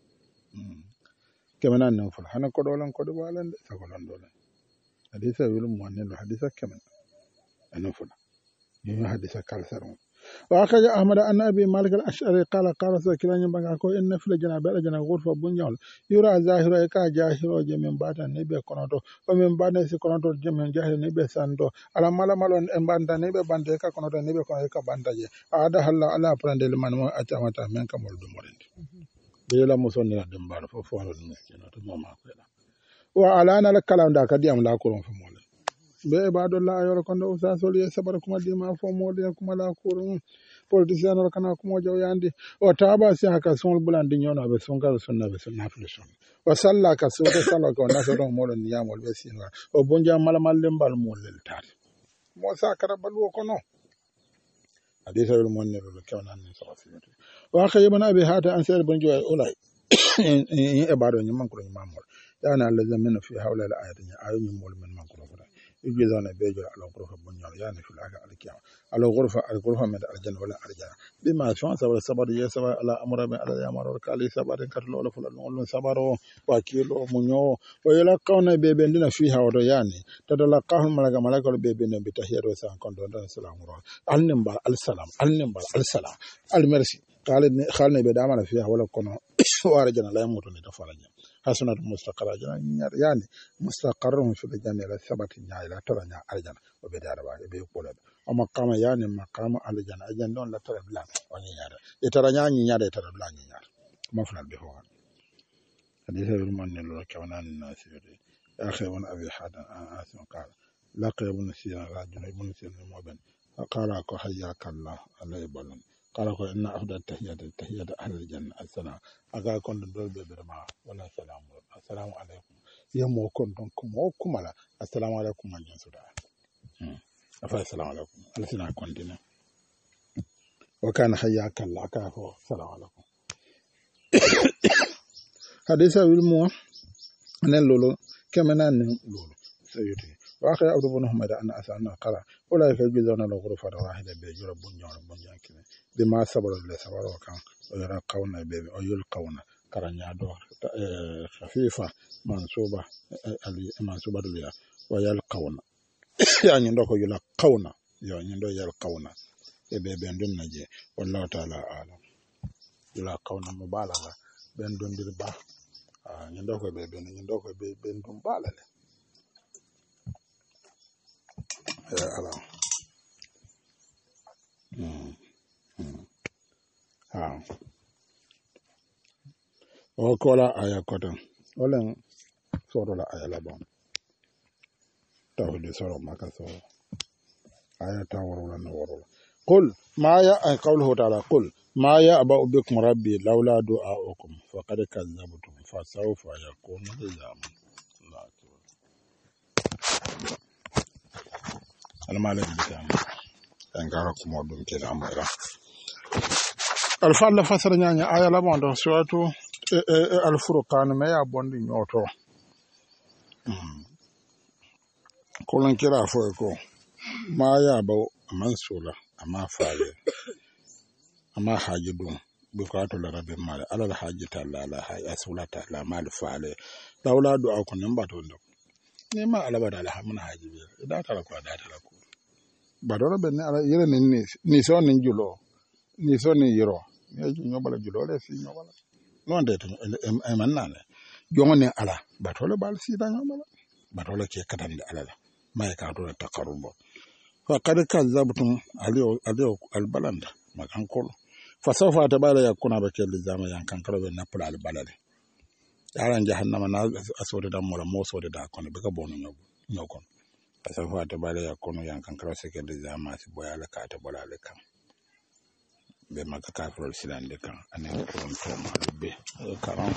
kemenan no ful hana ko dolan ko do balan de ko don dolan hadisa lu mo wonni lu hadisa kemen anu ful ni hadisa kalsaron wa akaja ahmad an abi malik al-ash'ari qala qala sakiran banga ko inna fil janabi al-jana ghurfa bunyal yura zahira ka jahiro je men bata ne be konoto o men bana si konoto je men jahiro ne be sando ala mala malon e banda ne be bande ka konoto ne be konoto ka banda je ada halla ala prende le man mo atamata men ka mol do morende de la mo sonni la dembal fo fo no miskino to mama ko la wa ala na la kalanda ka diam la ko ron fo mole be baado la yoro kondo usa soli sabar kuma di ma fo mode kuma la kurun politicien ro kana kuma jaw yandi o taba si haka son bulandi nyono be son gal sunna be sunna fluson wa salla ka so to salla ko na so don mo don yamol be sinwa o bonja mala mallem bal mo lel tar mo sa kara balu ko no hadisa wil mon ne ro kewnan ni so fiyoti wa khayman abi hata an sar bonjo ay ulai e baado ni man ko ni mamol yana lazamina fi hawla al ayati ayuni mol men man ko يجيزون بيجر على غرفة بنيان يعني في الآخر على الكيام على غرفة الغرفة من الجنة ولا الجنة بما شو سبب السبب يسبب على أمر من على يامر وكالي سبب كتلو ولا فلان ولا سبب وكيلو منيو ويلاقون بيبندنا فيها ورياني تتلقاهم ملك ملك بيبين بتحية وسلام كنتم السلام عليكم النبال السلام النبال السلام المرسي قال خالنا بدامنا فيها ولا كنا وارجنا لا يموت نتفرج حسنة مستقرة جنا يعني مستقر في الجنة لا ثبت نيا لا ترى نيا أرجنا وبدار بعد بيقول ومقام يعني مقام الجنة أجن دون لا ترى بلا ونيا يترى نيا نيا يترى بلا نيا ما فعل به حديث المؤمن لو كان الناس أخي من أبي حاتم آسم قال لقي ابن سينا رجل ابن سينا المؤمن قال أكو حياك الله الله يبلغ قال أكو إن أفضل التحيات التحيات أهل الجنة السلام أقا كنت دول ببرما ولا سلام السلام عليكم يمو كنتم كمو كملا السلام عليكم من ينسودا أفا السلام عليكم السلام كنتنا وكان حياك الله كافو السلام عليكم حديث المؤمن نلولو كما نلولو سيدي وآخر عبد بن حميد أن أسألنا قرأ أولئك يجزون الغرفة الواحدة بيجور بنيان بنيان كذا بما صبر الله صبر وكان ويلقون بيبي ويلقون كرنيا دور خفيفة منصوبة منصوبة لها ويلقون يعني ندوك يلقون يعني ندوك يلقون بيبي عندنا نجي والله تعالى أعلم يلقون مبالغة بين دون بالبا ندوك بيبي ندوك بيبي دون بالله ya ala mm ha o kola aya kotan olen soro la aya la bon tawde soro maka soro aya tawro la no woro qul ma ya qawluhu ta'ala qul ma ya aba bikum rabbi laula du'aukum faqad kazzabtum fa sawfa yakunu lizam المالك بتاعنا انغارك مودون كده امرا الفال فسر نياني ايا لا بوندو سورتو الفرقان ما يا بوندي نيوتو كولن كيرا فوكو ما يا بو منسولا اما فاي اما حاجه دون بكاتو لرب مال على الحاجه تعالى لا حاجه اسولا تعالى مال فاله لولا دعاكم نمباتو ندو نيما على بدل من حاجه دا ترى كو دا ترى كو badoro ben ala yere ni ni so ni julo ni so ni yiro ni nyobala julo le si nyobala non de to e man nane jongone ala batolo bal si da nyobala batolo ke katande ala la may ka to taqarrubo fa qad kazzabtum aliyo aliyo albalanda makan kolo fa sawfa tabala yakuna bakel zama yan kan karobe na pula albalale yaran jahannama na asode da mola mo sode da kono be ka bonu nyogo nyokon asafa ta bale ya kono yan kan kara sake da zama su boya la ka ta bola la kan be maka kafirul silan de kan anen ko to ma be karam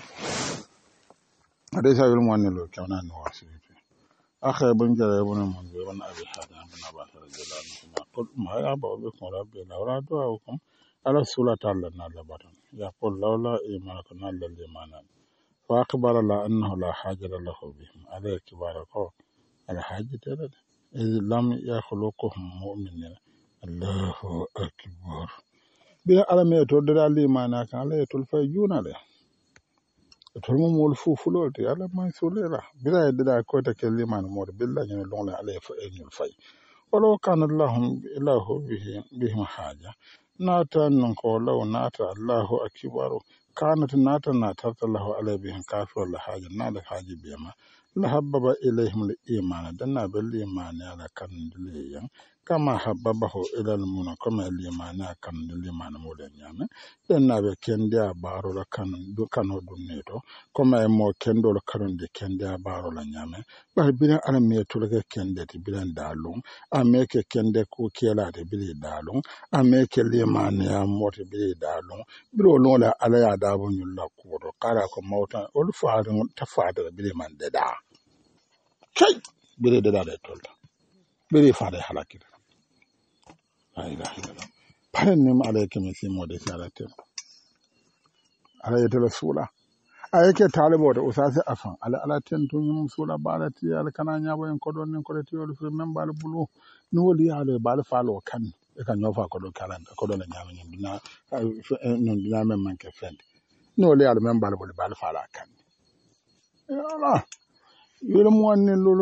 ade sa wil mo ne lo kana no wasu akhay bun jara bun mun be wan abi hada bun ba radiyallahu anhu qul ma ya ba be ko rabbi la ra do hukum ala sulata alla na la batan ya qul lawla imanaka na la limana fa akhbara la annahu la hajara lahu bihim alayhi kibarako الحاجة ترى إذا لم يخلقهم مؤمنين الله أكبر بيا على ما يتودر على ما ناكن على يتولف يجونا له يتولم مول فوفلوتي على ما يسوليرا بلا يدرا كوتا كلمة مور بالله ينلون عليه فإن الفي ولو كان اللهم إله به بهم حاجة ناتا نقول ناتا الله أكبر كانت ناتا ناتا الله عليه بهم كافر ولا حاجة ناتا حاجة بيما لحبب إليهم الإيمان دنا بالإيمان على كندليا كما حببه إلى المنى كما الإيمان كندليا مولين يعني دنا بكنديا بارو لكن دكانو دنيتو كما مو كندو لكن دي كنديا بارو لنيامه بل بين على ميتو لك كندي بلان دالون أميك كندي كو كيلاتي بلي دالون أميك الإيمان يا موت بلي دالون بلو لولا على يدابون يلا كورو قارا موتا والفارن تفادر بلي من ددا كي بلي ددا تولد بلي فاري حلاكي لا إله إلا الله بحرنم عليك مسيم ودي سالتين على يتلا سولا أيك طالبو ده أساسي أفهم على على تنتو يوم سولا بالتي على كنا نيابو ينكدون ينكدتي ولا في من بالبلو نولي على بالفالو كان كان يوفا كدو كلام كدو نيابو بنا نون بنا من من كفند نولي على من بالبلو بالفالا كان يلا يلمو أن لولو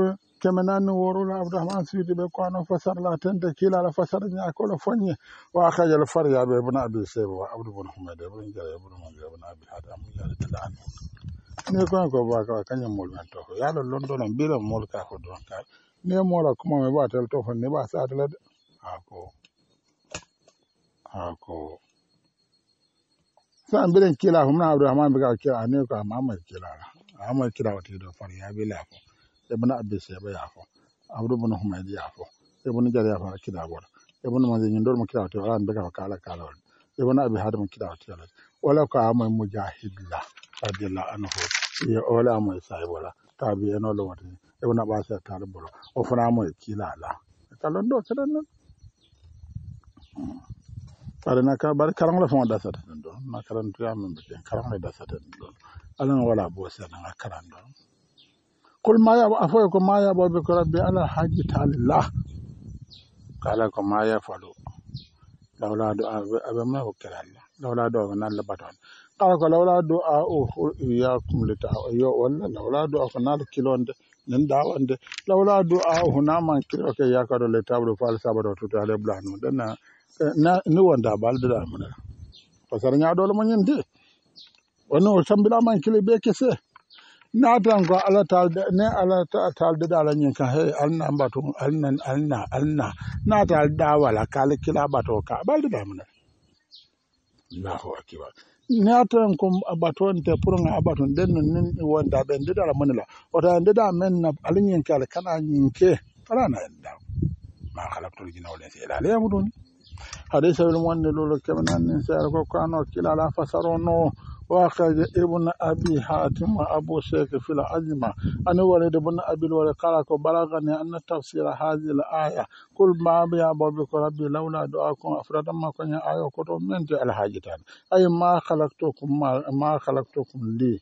kemenan worula abdourahman suydi ɓe kono fasarla tente kilala fasara ñakolo foñe wa akajal farya ɓe bona abi sebo wa abdou bon humede bon jare bon mon jare bon abi hada am yare de lan ne ko ko ba ka kanyam mol men to yalo londo non bila mol ka ko don ka ne mola kuma me ba tel to fon ne ba sa atala de ako ako sa ambiren kila humna abdourahman be ka kila ne ko mama kila amma kila wati do farya be la ko ibn abi sebo ya ko abdou bon humede ya ko ibn jare ya fa kila bor ibn mo ngi ndor mo kila to ran be ka kala kala ibn abi hada mo kila to wala ko amay mujahid la radiyallahu anhu ye wala mo sai wala tabi eno lo wati e wona ba sa tar bolo o fana mo kila la kalon do sedan non pare na ka bar karang la fon da sa tan do na karan to am be karang la da sa tan do alan wala bo sa na karan do kul ma ya afo ko ma ya bo be ko rabbi ala haji talillah kala ko ma ya falu lawla do abe ma ko kala lawla do nan la baton kala ko lawla do a o ya kumlita yo walla lawla do ko nal kilonde nen dawande lawla do a huna man kiro ke ya ka do le tabro fal sabado to ale blano dana na ni wonda balde da mun pasar nya do mo nyinde wono sambila man kile be kese na tan ko ala tal ne ala tal de dala nyin ka he alna mbatu alna alna alna na tal da wala kala kila bato ka balde da mun Allahu akbar nyatan ko abaton te pour nga abaton den nin wonda be ndida la manila o ta ndida men na alinyen kala kana nyinke kala na nda ma khalaqtul jinna wal insa illa liya'budun hadisa wil wonde lolo kemenan nin sar ko kano kila la fasarono wa khaj ibn abi hatim abu shaykh fil azma an walid ibn abi wal qala ko balagani anna tafsir hadhihi al aya kul ma ya babu rabbi laula du'akum afradan ma kunya ayo ko to mente al hajitan ay ma khalaqtukum ma khalaqtukum li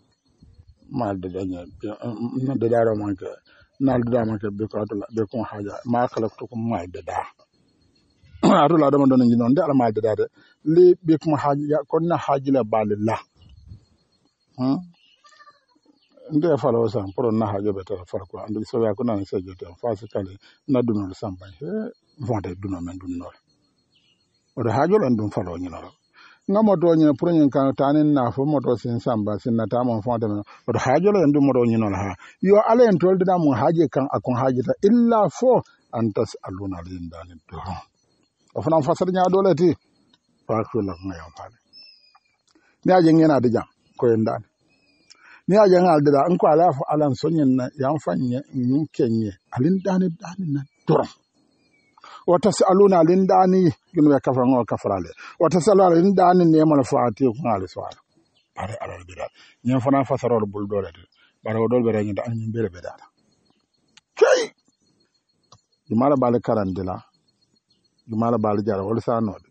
mal de danya na de daro manke nal de manke be ko to be ko haja ma khalaqtukum ma de da atula dama don ngi non de ala ma de da li be ko haja ko na hajila balillah hm nde falo san pro na hajo be ta far ko andu so ya ko na se jote fasi kale na dunol samba he vonde duno men dunol o de hajo lan dun falo ni no ngamo do ni pro ni kan tanin na fo moto sin samba sin na ta mon fonde men o de hajo lan dun mo do ni no ha yo ale en tolde da mo haje kan akon haje ta illa fo antas aluna lindani do o fana fasar nya dole ti fa ko la ngayon fale ni aje ngena de jam ko endani ni aje ngal de da en ko ala fo alan sonyen na yan fanye nyin kenye alin dani dani na dorom wata saluna alin dani ginu be kafra ngo kafrale wata salala alin dani ne mo faati ko ngal swar bare ala de da nyen fana fasaro bul dole de bare o dol be reñi da nyin bere be dara kay di mala bal karandila di mala bal jara wala sa no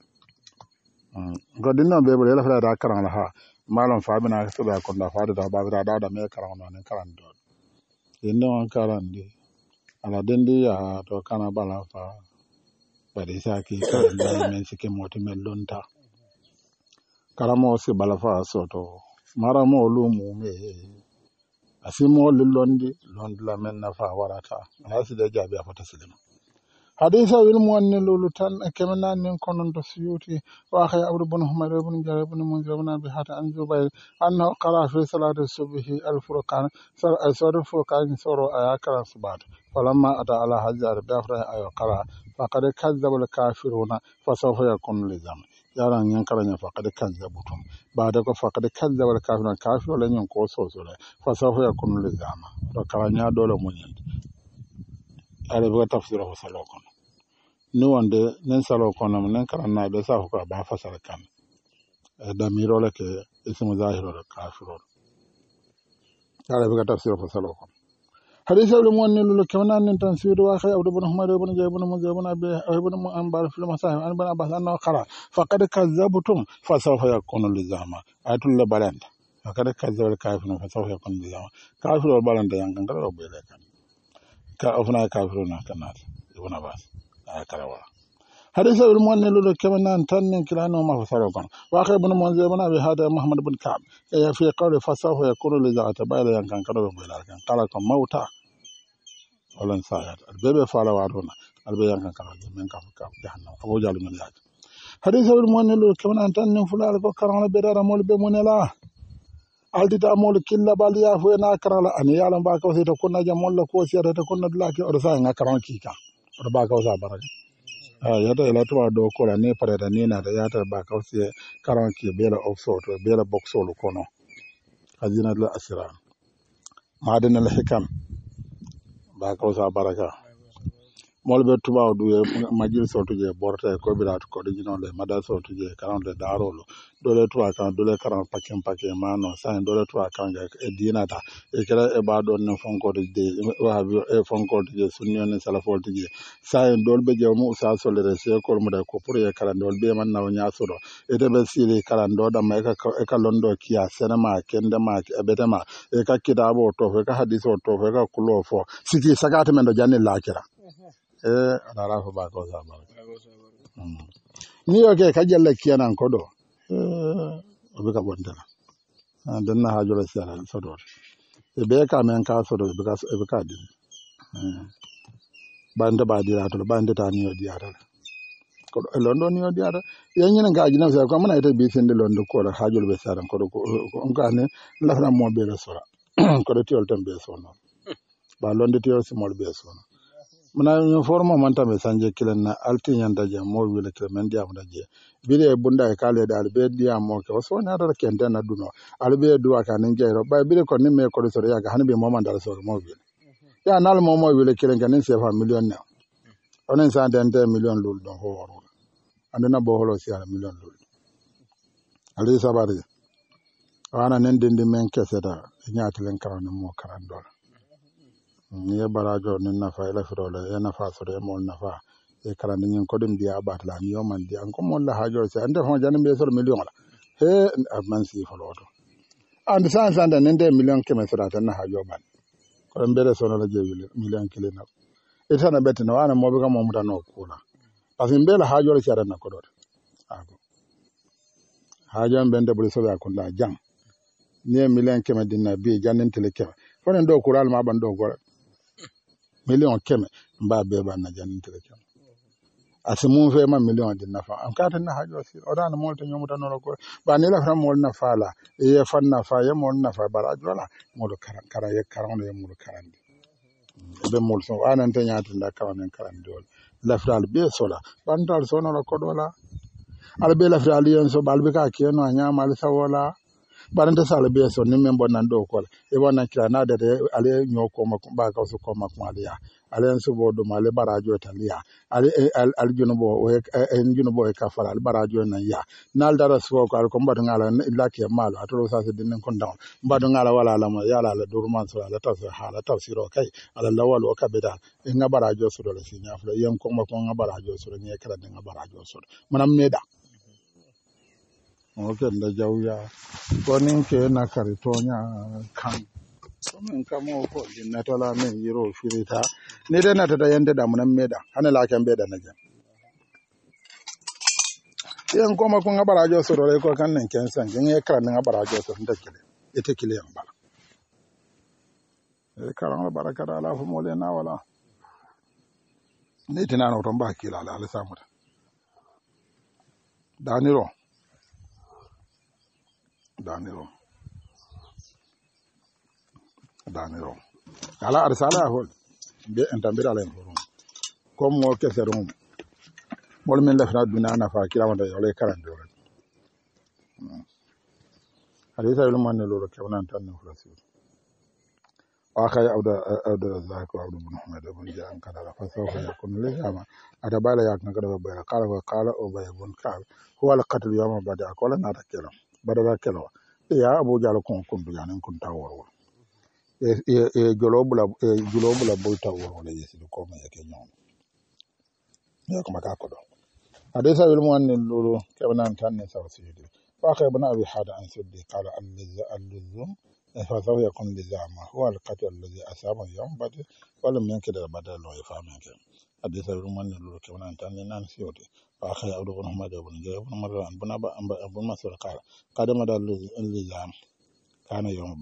ko dinno be be la fa da karan la ha malon fa bina so ba ko da fa da ba da da me karan no ne karan do dinno an karan di ala dendi ya to kana bala fa bari sa ki karan da men sike moti mel lonta karamo si bala fa so to maramo lumu me asimo londi londi la men na fa warata hasi da jabi afata silima hadisa wil muwanne lolu tan kemenan nin konon to siyuti wa khay abdu bin humayr ibn jarab ibn munzir ibn abi hatim an zubayr anna qara fi salati subhi al furqan sar asar furqan soro ayakara subat falamma ata ala hajar bafra ayo qara faqad kazzaba al kafiruna fa sawfa yakun lizam yaran yan karanya faqad kazzabutum bada ko faqad kazzaba al kafiruna kafir la nyon ko so so fa sawfa yakun lizam to karanya dole munyen ala be tafsira ko salokon ni wonde nen salo kono nen karanna be sa ko ba fasal kan e da miro le ke ismu zahiro le kafiro ala be tafsir ko salo kon hadith ibn mu'annin lu kewna nen tan siru wa khay abdu ibn humar ibn jabir ibn muzab ibn abi ibn anbar fil masahib an ban abbas anna qara faqad kazzabtum fa sawfa yakunu lizama atul la balanda faqad kazzaba al kafirun fa sawfa yakunu lizama kafiro balanda yang kan ro be le kan ka ofna kafiruna kanat ibn abbas akarawa hadisa bil mu'annin lu kewna tan nen kilano ma fa salo kon wa khay ibn muzab ibn abi hada muhammad ibn ka'b ya fi qawli fa sawfa yakunu lizama bayla yang kan ro be le kan kala ko mauta walan sayat bebe fala warona albe yankan kala men ka ka jahannam abo jalu men yaati hadisa wil mon lu kemana tan nin fulal ko karana be dara mol be monela aldita mol killa bal ya fo na karala an yala ba ka sita kunna jam mol ko siyata ta kunna dlaki o sa nga karan kika o ba ka sa baraka ah yata ila to do ko la ne pareta ni na da yata ba ka siye karan ki bela offshore to bela boxol kono hazina la asira madana al hikam ba ka sa baraka molbe tubaw du majil soto je borta ko birat ko de jino le mada soto je karan de darolo dole tuwa kan dole karan pakem pakem mano san dole tuwa kan ga e dinata e kala e ba don no fonko de wa e fonko de sunnion ne sala folti je san dole be je mu sa sole re se ko mu da ko pour e karan dole be man na nya soro e de be sile karan do da ma ka e ka londo kiya senema kende ma e betema e ka kitabo to fe ka hadiso to fe ka kulo fo siki sagata men do janne lakira eh ala fa ba ko sa ba ni yo ke ka jalla kiyanan ko do eh obe ka bondela dan na ha jola sala so do e be ka men ka so do be ka e be ka di eh bande ba di rato bande ta ni yo di ara ko londo ni yo di ara yen ni nga ajina sa ko mana ite bi sende londo ko ha jola be sala ko ko on ka ne la fra mo be le sora ko do tiol tembe so no ba londo tiol si mo be so no muna ñu forma man tamé sanje kilen na alti nyanda je mo wile kilen men diam da je bile bunda e kale dal be diam mo ko so na dal kende na duno al be duwa ka nin jeyro ba bile ko ni me ko so ya ga hanbe mo man dal so mo wile ya nal mo mo wile kilen ga nin sefa million na onen sa den de million lul don ho woro andana bo holo si ala million lul ali sabari wana nen dindi men keseta nyaati len karan mo karan dol ni barajo ni nafa ila firole e nafa so de mo nafa e kala ni ko dum dia batla ni yo man dia ko mo la hajo se ande ho jani be so million la he man si foloto and san san de nde million ke me sura tan hajo man ko mbere so la je million kile na e tan beti no ana mo be ko mo mutano kula parce que mbela hajo le sara na ko do ako hajo mbende buli so ya ko la jang ni million ke me dinna bi janen tele ke fonen do kural ma ban do gore million keme mba be ban na janin tere keme asimun fe ma million din nafa am ka tan na hajo si o dana molto nyomu tan no ko ba ne la fram mol na fala e fan na fa ye mol na fa barajo la mol karan kara ye karan ye mol karan be mol so anan tan yaati nda karan karan dol la fral be sola bandal so no ko dola al be la fral yen so balbe ka ke no nya mal sawola barante sala be so ni membo nan do ko e wona kira na de ale nyoko ma ba ka so ko ma ko aliya ale so bo do male barajo taliya ale al juno bo o en juno bo e ka fara al barajo na ya nal dara so ko al ko mbado ngala illa ke malo atoro sa se din kon dawn mbado ngala wala la ma yala la durman so ala taw hala tafsiro kai ala lawal o kabeda e nga barajo so do le sinya fla yem ko ma ko nga barajo so ni kala de nga barajo so manam meda oke nda jawya konin ke na karitonya kan komin kamo ko jinnatola men yiro firita ni de na tada yende da munan meda hana la kan beda na jan yan koma kun abarajo so dole ko kan nan ken san jin e kran nan abarajo so nda kile ite kile yan bala e karan baraka da ala fu mole na wala ni tinana to ba kila ala samu daniro daniro daniro ala arsala hol be entambira la forum comme mo keserum mol men lafna duna na fa kila wanda yole karan do hadisa yul man lo ke wonan tan no rasul wa khay abda abda zakku abdu bin muhammad ibn jaan kada fa sawfa yakun lizama adabala yak na kada ba qala wa qala ubay ibn ka'b huwa al-qatl yawma bada ko la na takelam badala kelo ya abu jalo kon kon du yanen kon taworo e e jolobula e jolobula boy taworo le yesi ko ma yake nyon ya ko maka ko do hadisa wil mo an lolo kebanan tan ne sawsidi wa khaybana abi hada an suddi qala al-liza al-luzum fa saw yakun lizama huwa al-qatl alladhi asaba yawm bad wala men kida badal lo yafamen ke hadisa wil mo an lolo kebanan tan ne nan siodi وأخي عبد بن محمد بن جابر بن مروان بن أبا بن مسعود قال قدم الذي كان يوم بدر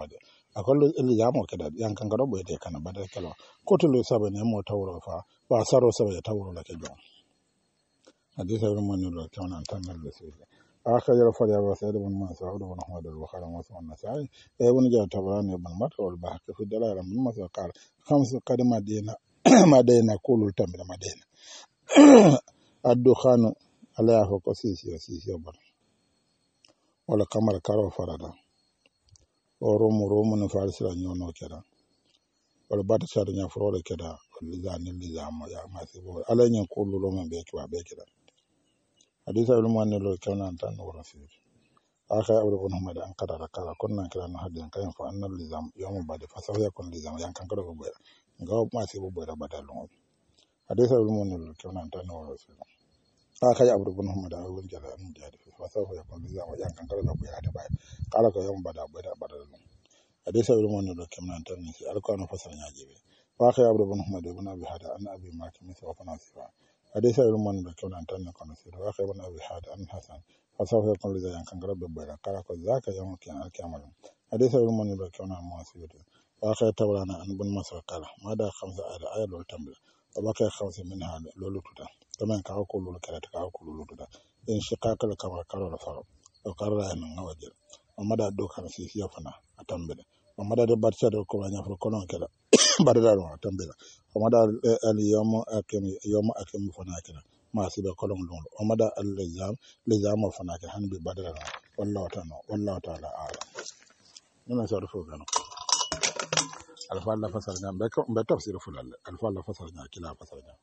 akollo eli yamo keda yan kan gado boyde kana badal kala kotolo sabe ne mo tawro fa ba saro sabe tawro la ke jon hadisa ro mon lo tawna tan le sile aka yara fa ya ba sai da mun sa da wannan hadal wa khala masu wannan sai e woni ja tabrani ban mata wal ba ka fi dalala mun masa qala khamsu qad madina madina kulul tamira madina addu khanu ala ya ko sisi sisi ba wala kamar karo farada o romo romo no farsira nyono keda wala bata sare nya frole keda lizani lizama ya masibo ala nyen kullu lo men be kiwa be keda hadisa ulum wanne lo kana tan no rasul aka abu ibn muhammad an kadara kala kunna kala no hadin kayan fa annal lizam yawm ba'da fa sawiya kun lizam yan kan kada go boya ngaw masibo boya badal hadisa ulum wanne lo kana tan no rasul aka ya abu ibn muhammad an won jala an jadi fa sawiya kun lizam yan kan kada go boya da bay kala ko yawm ba'da boya badal hadisa ulum wanne lo kana tan ni alquran fasal nyajibe wa aka ya abu ibn muhammad ibn abi hada an abi makim sa fa nasifa hadisa ulum wanne lo kana tan ni kono sir wa aka ibn abi hada an hasan fasafa kon liza yan kan garbe boyra kala ko zaka yawm kiyan alkiyamal hadisa ulum wanne lo kana muasiyatu wa aka tawrana an bun masal kala mada khamsa ala ayal tambila wa baka khamsa min hada lolu tuta tamen ka ko lolu kala ta ko lolu tuta in shiqaqal kamar kala la faro o karra en ngawajel o mada do kan si siya fana atambila o mada de barcha do ko wanya fro konon kala badada do atambila o mada al yawm akim yawm akim fana kala ma sibe kolon lon o mada al lizam lizam fana kala hanbi badada wallahu ta'ala wallahu ta'ala a'lam nuna sarfo gano alfa la fasal ngam be ko be tafsir fulal alfa la fasal ngam kila fasal ngam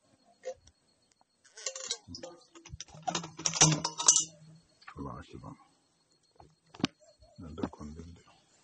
Allah akbar nda kon dinde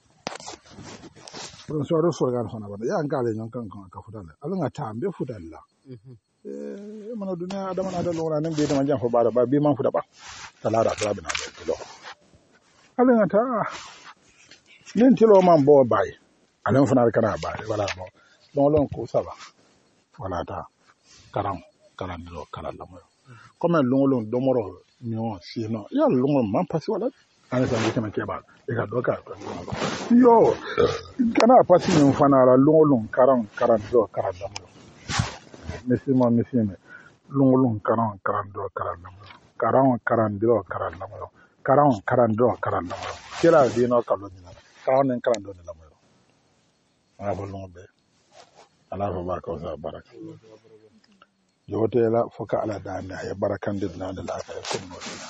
don so ro forgan fana bada ya ngale nyon kan kan ka fudal ala nga tambe fudal la eh mana duniya adama na da lora nan be da manjan fa bara ba bi man fuda ba talara ta bina da lo ala nga ta nin tilo man bo bay alan fana kana ba wala bo don lon ko saba wala ta karam karam do karam la mo comme longolong domoro no sino ya longolong man pasi wala ana sa ngeke make ba e ka doka yo kana pasi ni fana la longolong karam karam do karam la mo mesi mo mesi me longolong karam karam do karam la mo karam karam do karam la mo karam karam do karam la mo kila dino kalo ni karam nen karam do la mo ana bo longbe ala ba baraka wa baraka yotela foka ala dana ya barakan de na da aka yi kunno dina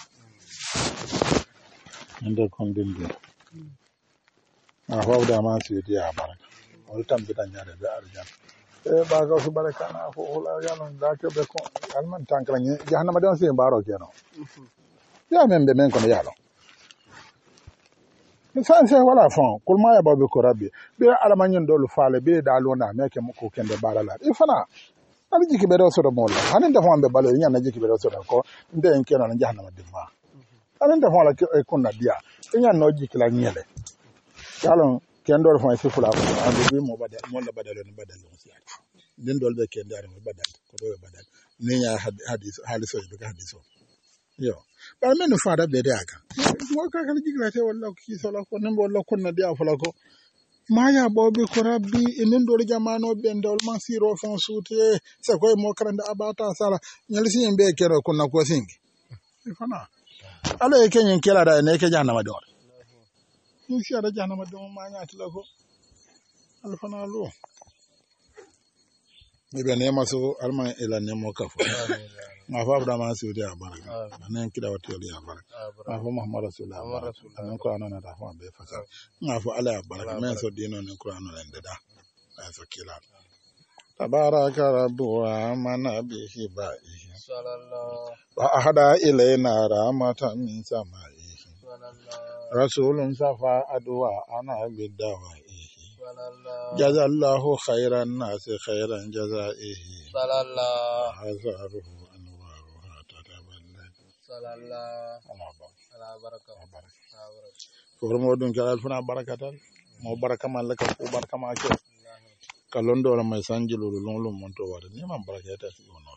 inda kon dinde a hawo da ma su yi ya baraka o tambi dan ya da arjan e ba ga su baraka na fo hola ya non da ke be ko alman tankra ni jahannama don se baro keno ya men be men ko ya lo san se wala fon kulma ya ba be ko rabbi be alamanyin dolu faale be da lona meke ko kende barala ifana ali jiki be do so do molla hanin da fon be balo nya na jiki be do so ko nde en keno na jahannama dimma hanin da fon la ko na dia nya no jiki la nyele yalon ken do fon se fula ko ande bi mo badal mo la badal ni badal on siya den dol be ken dar mo badal ko do badal ni nya hadis haliso be hadiso yo ba men fa da be daga mo ka kala jiki la te walla ki solo ko nembo walla ko na dia fula ko maya bobe ko rabbi enen do jamano bendol man siro fon suute se koy mo karanda abata sala nyalisi nyembe kero kunna ko singi ifana ala e kenyen kela da ne ke jahannama do ni si ada jahannama do ma nyaati lako alfana lo ni be ne maso alman ila ne mo kafo ma fa abda ma suudi abaraka nan kida wato ya baraka ma fa muhammad rasulullah nan ko anana da fa be fasa ma fa ala baraka men so dino ne qur'an nan da ma so kila tabaraka rabbu wa mana bihi ba'ihi sallallahu wa ahada ilayna rahmatan min sama'ihi sallallahu rasulun safa adwa ana bidawa'ihi sallallahu jazallahu khairan nas khairan jazaihi sallallahu hazaruhu anwaruha tataballat sallallahu ala baraka baraka for mo dun jalal funa barakatan mo baraka man laka ko baraka ma ke kalon do la may sanjilo lo lo monto wada ni man barakata fi ono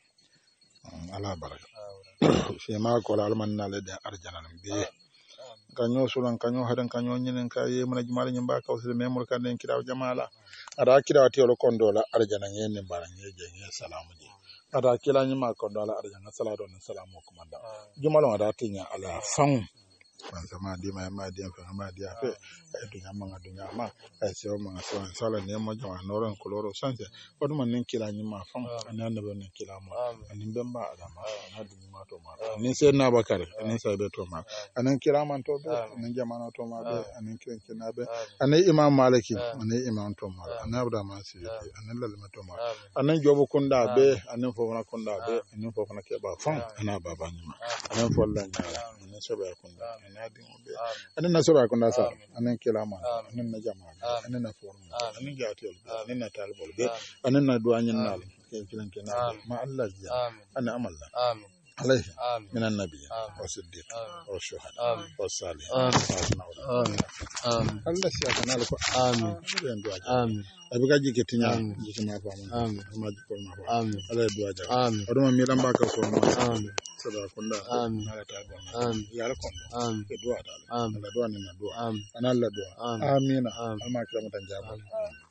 ala baraka fi ma ko la man na le da arjana be kanyo sulan kanyo hadan kanyo nyinen ka ye mana jumala nyimba ka usle memur kan den kiraw jamala ada kiraw tiolo kondola arjana ngene mbara ngeje nge salamu je ada kila nyima kondola arjana salatu na salamu komanda jumala ada tinya ala fam kwanza madi ma madi fa madi ape dunya manga dunya ma sio manga so sala ne mo jama noron koloro sanse ko dum nen kila nyima fam anan ne ben kila mo anin bemba adama hadu ma to ma ni se na bakare anin sa be to ma anan kila man to be anan jamana to ma be anan kiran kina be anan imam maliki anan imam to ma anan abda ma si anan lalma to ma anan jobo kunda be anan fo na kunda be anan fo na ke ba fam ana baba nyima anan fo lan anan so be kunda anan na so ba kunda sa anan kila ma anan na jama anan na fo anan jatel anan na talbol be anan na duanyin nal ke kiran kina ma Allah ya ana amalla amin عليه من النبي والصديق والشهداء والصالحين آمين آمين الله سيكون لك آمين آمين أبغى جيك تنيا جيك ما فاهم آمين ما جيك ما فاهم آمين الله يدعو جا آمين أروم ميلان باك سوما آمين صدق كندا آمين على تابع آمين يا لكم آمين يدعو آمين الله دعاء لنا دعاء آمين أنا الله دعاء آمين أما كلام تنجاب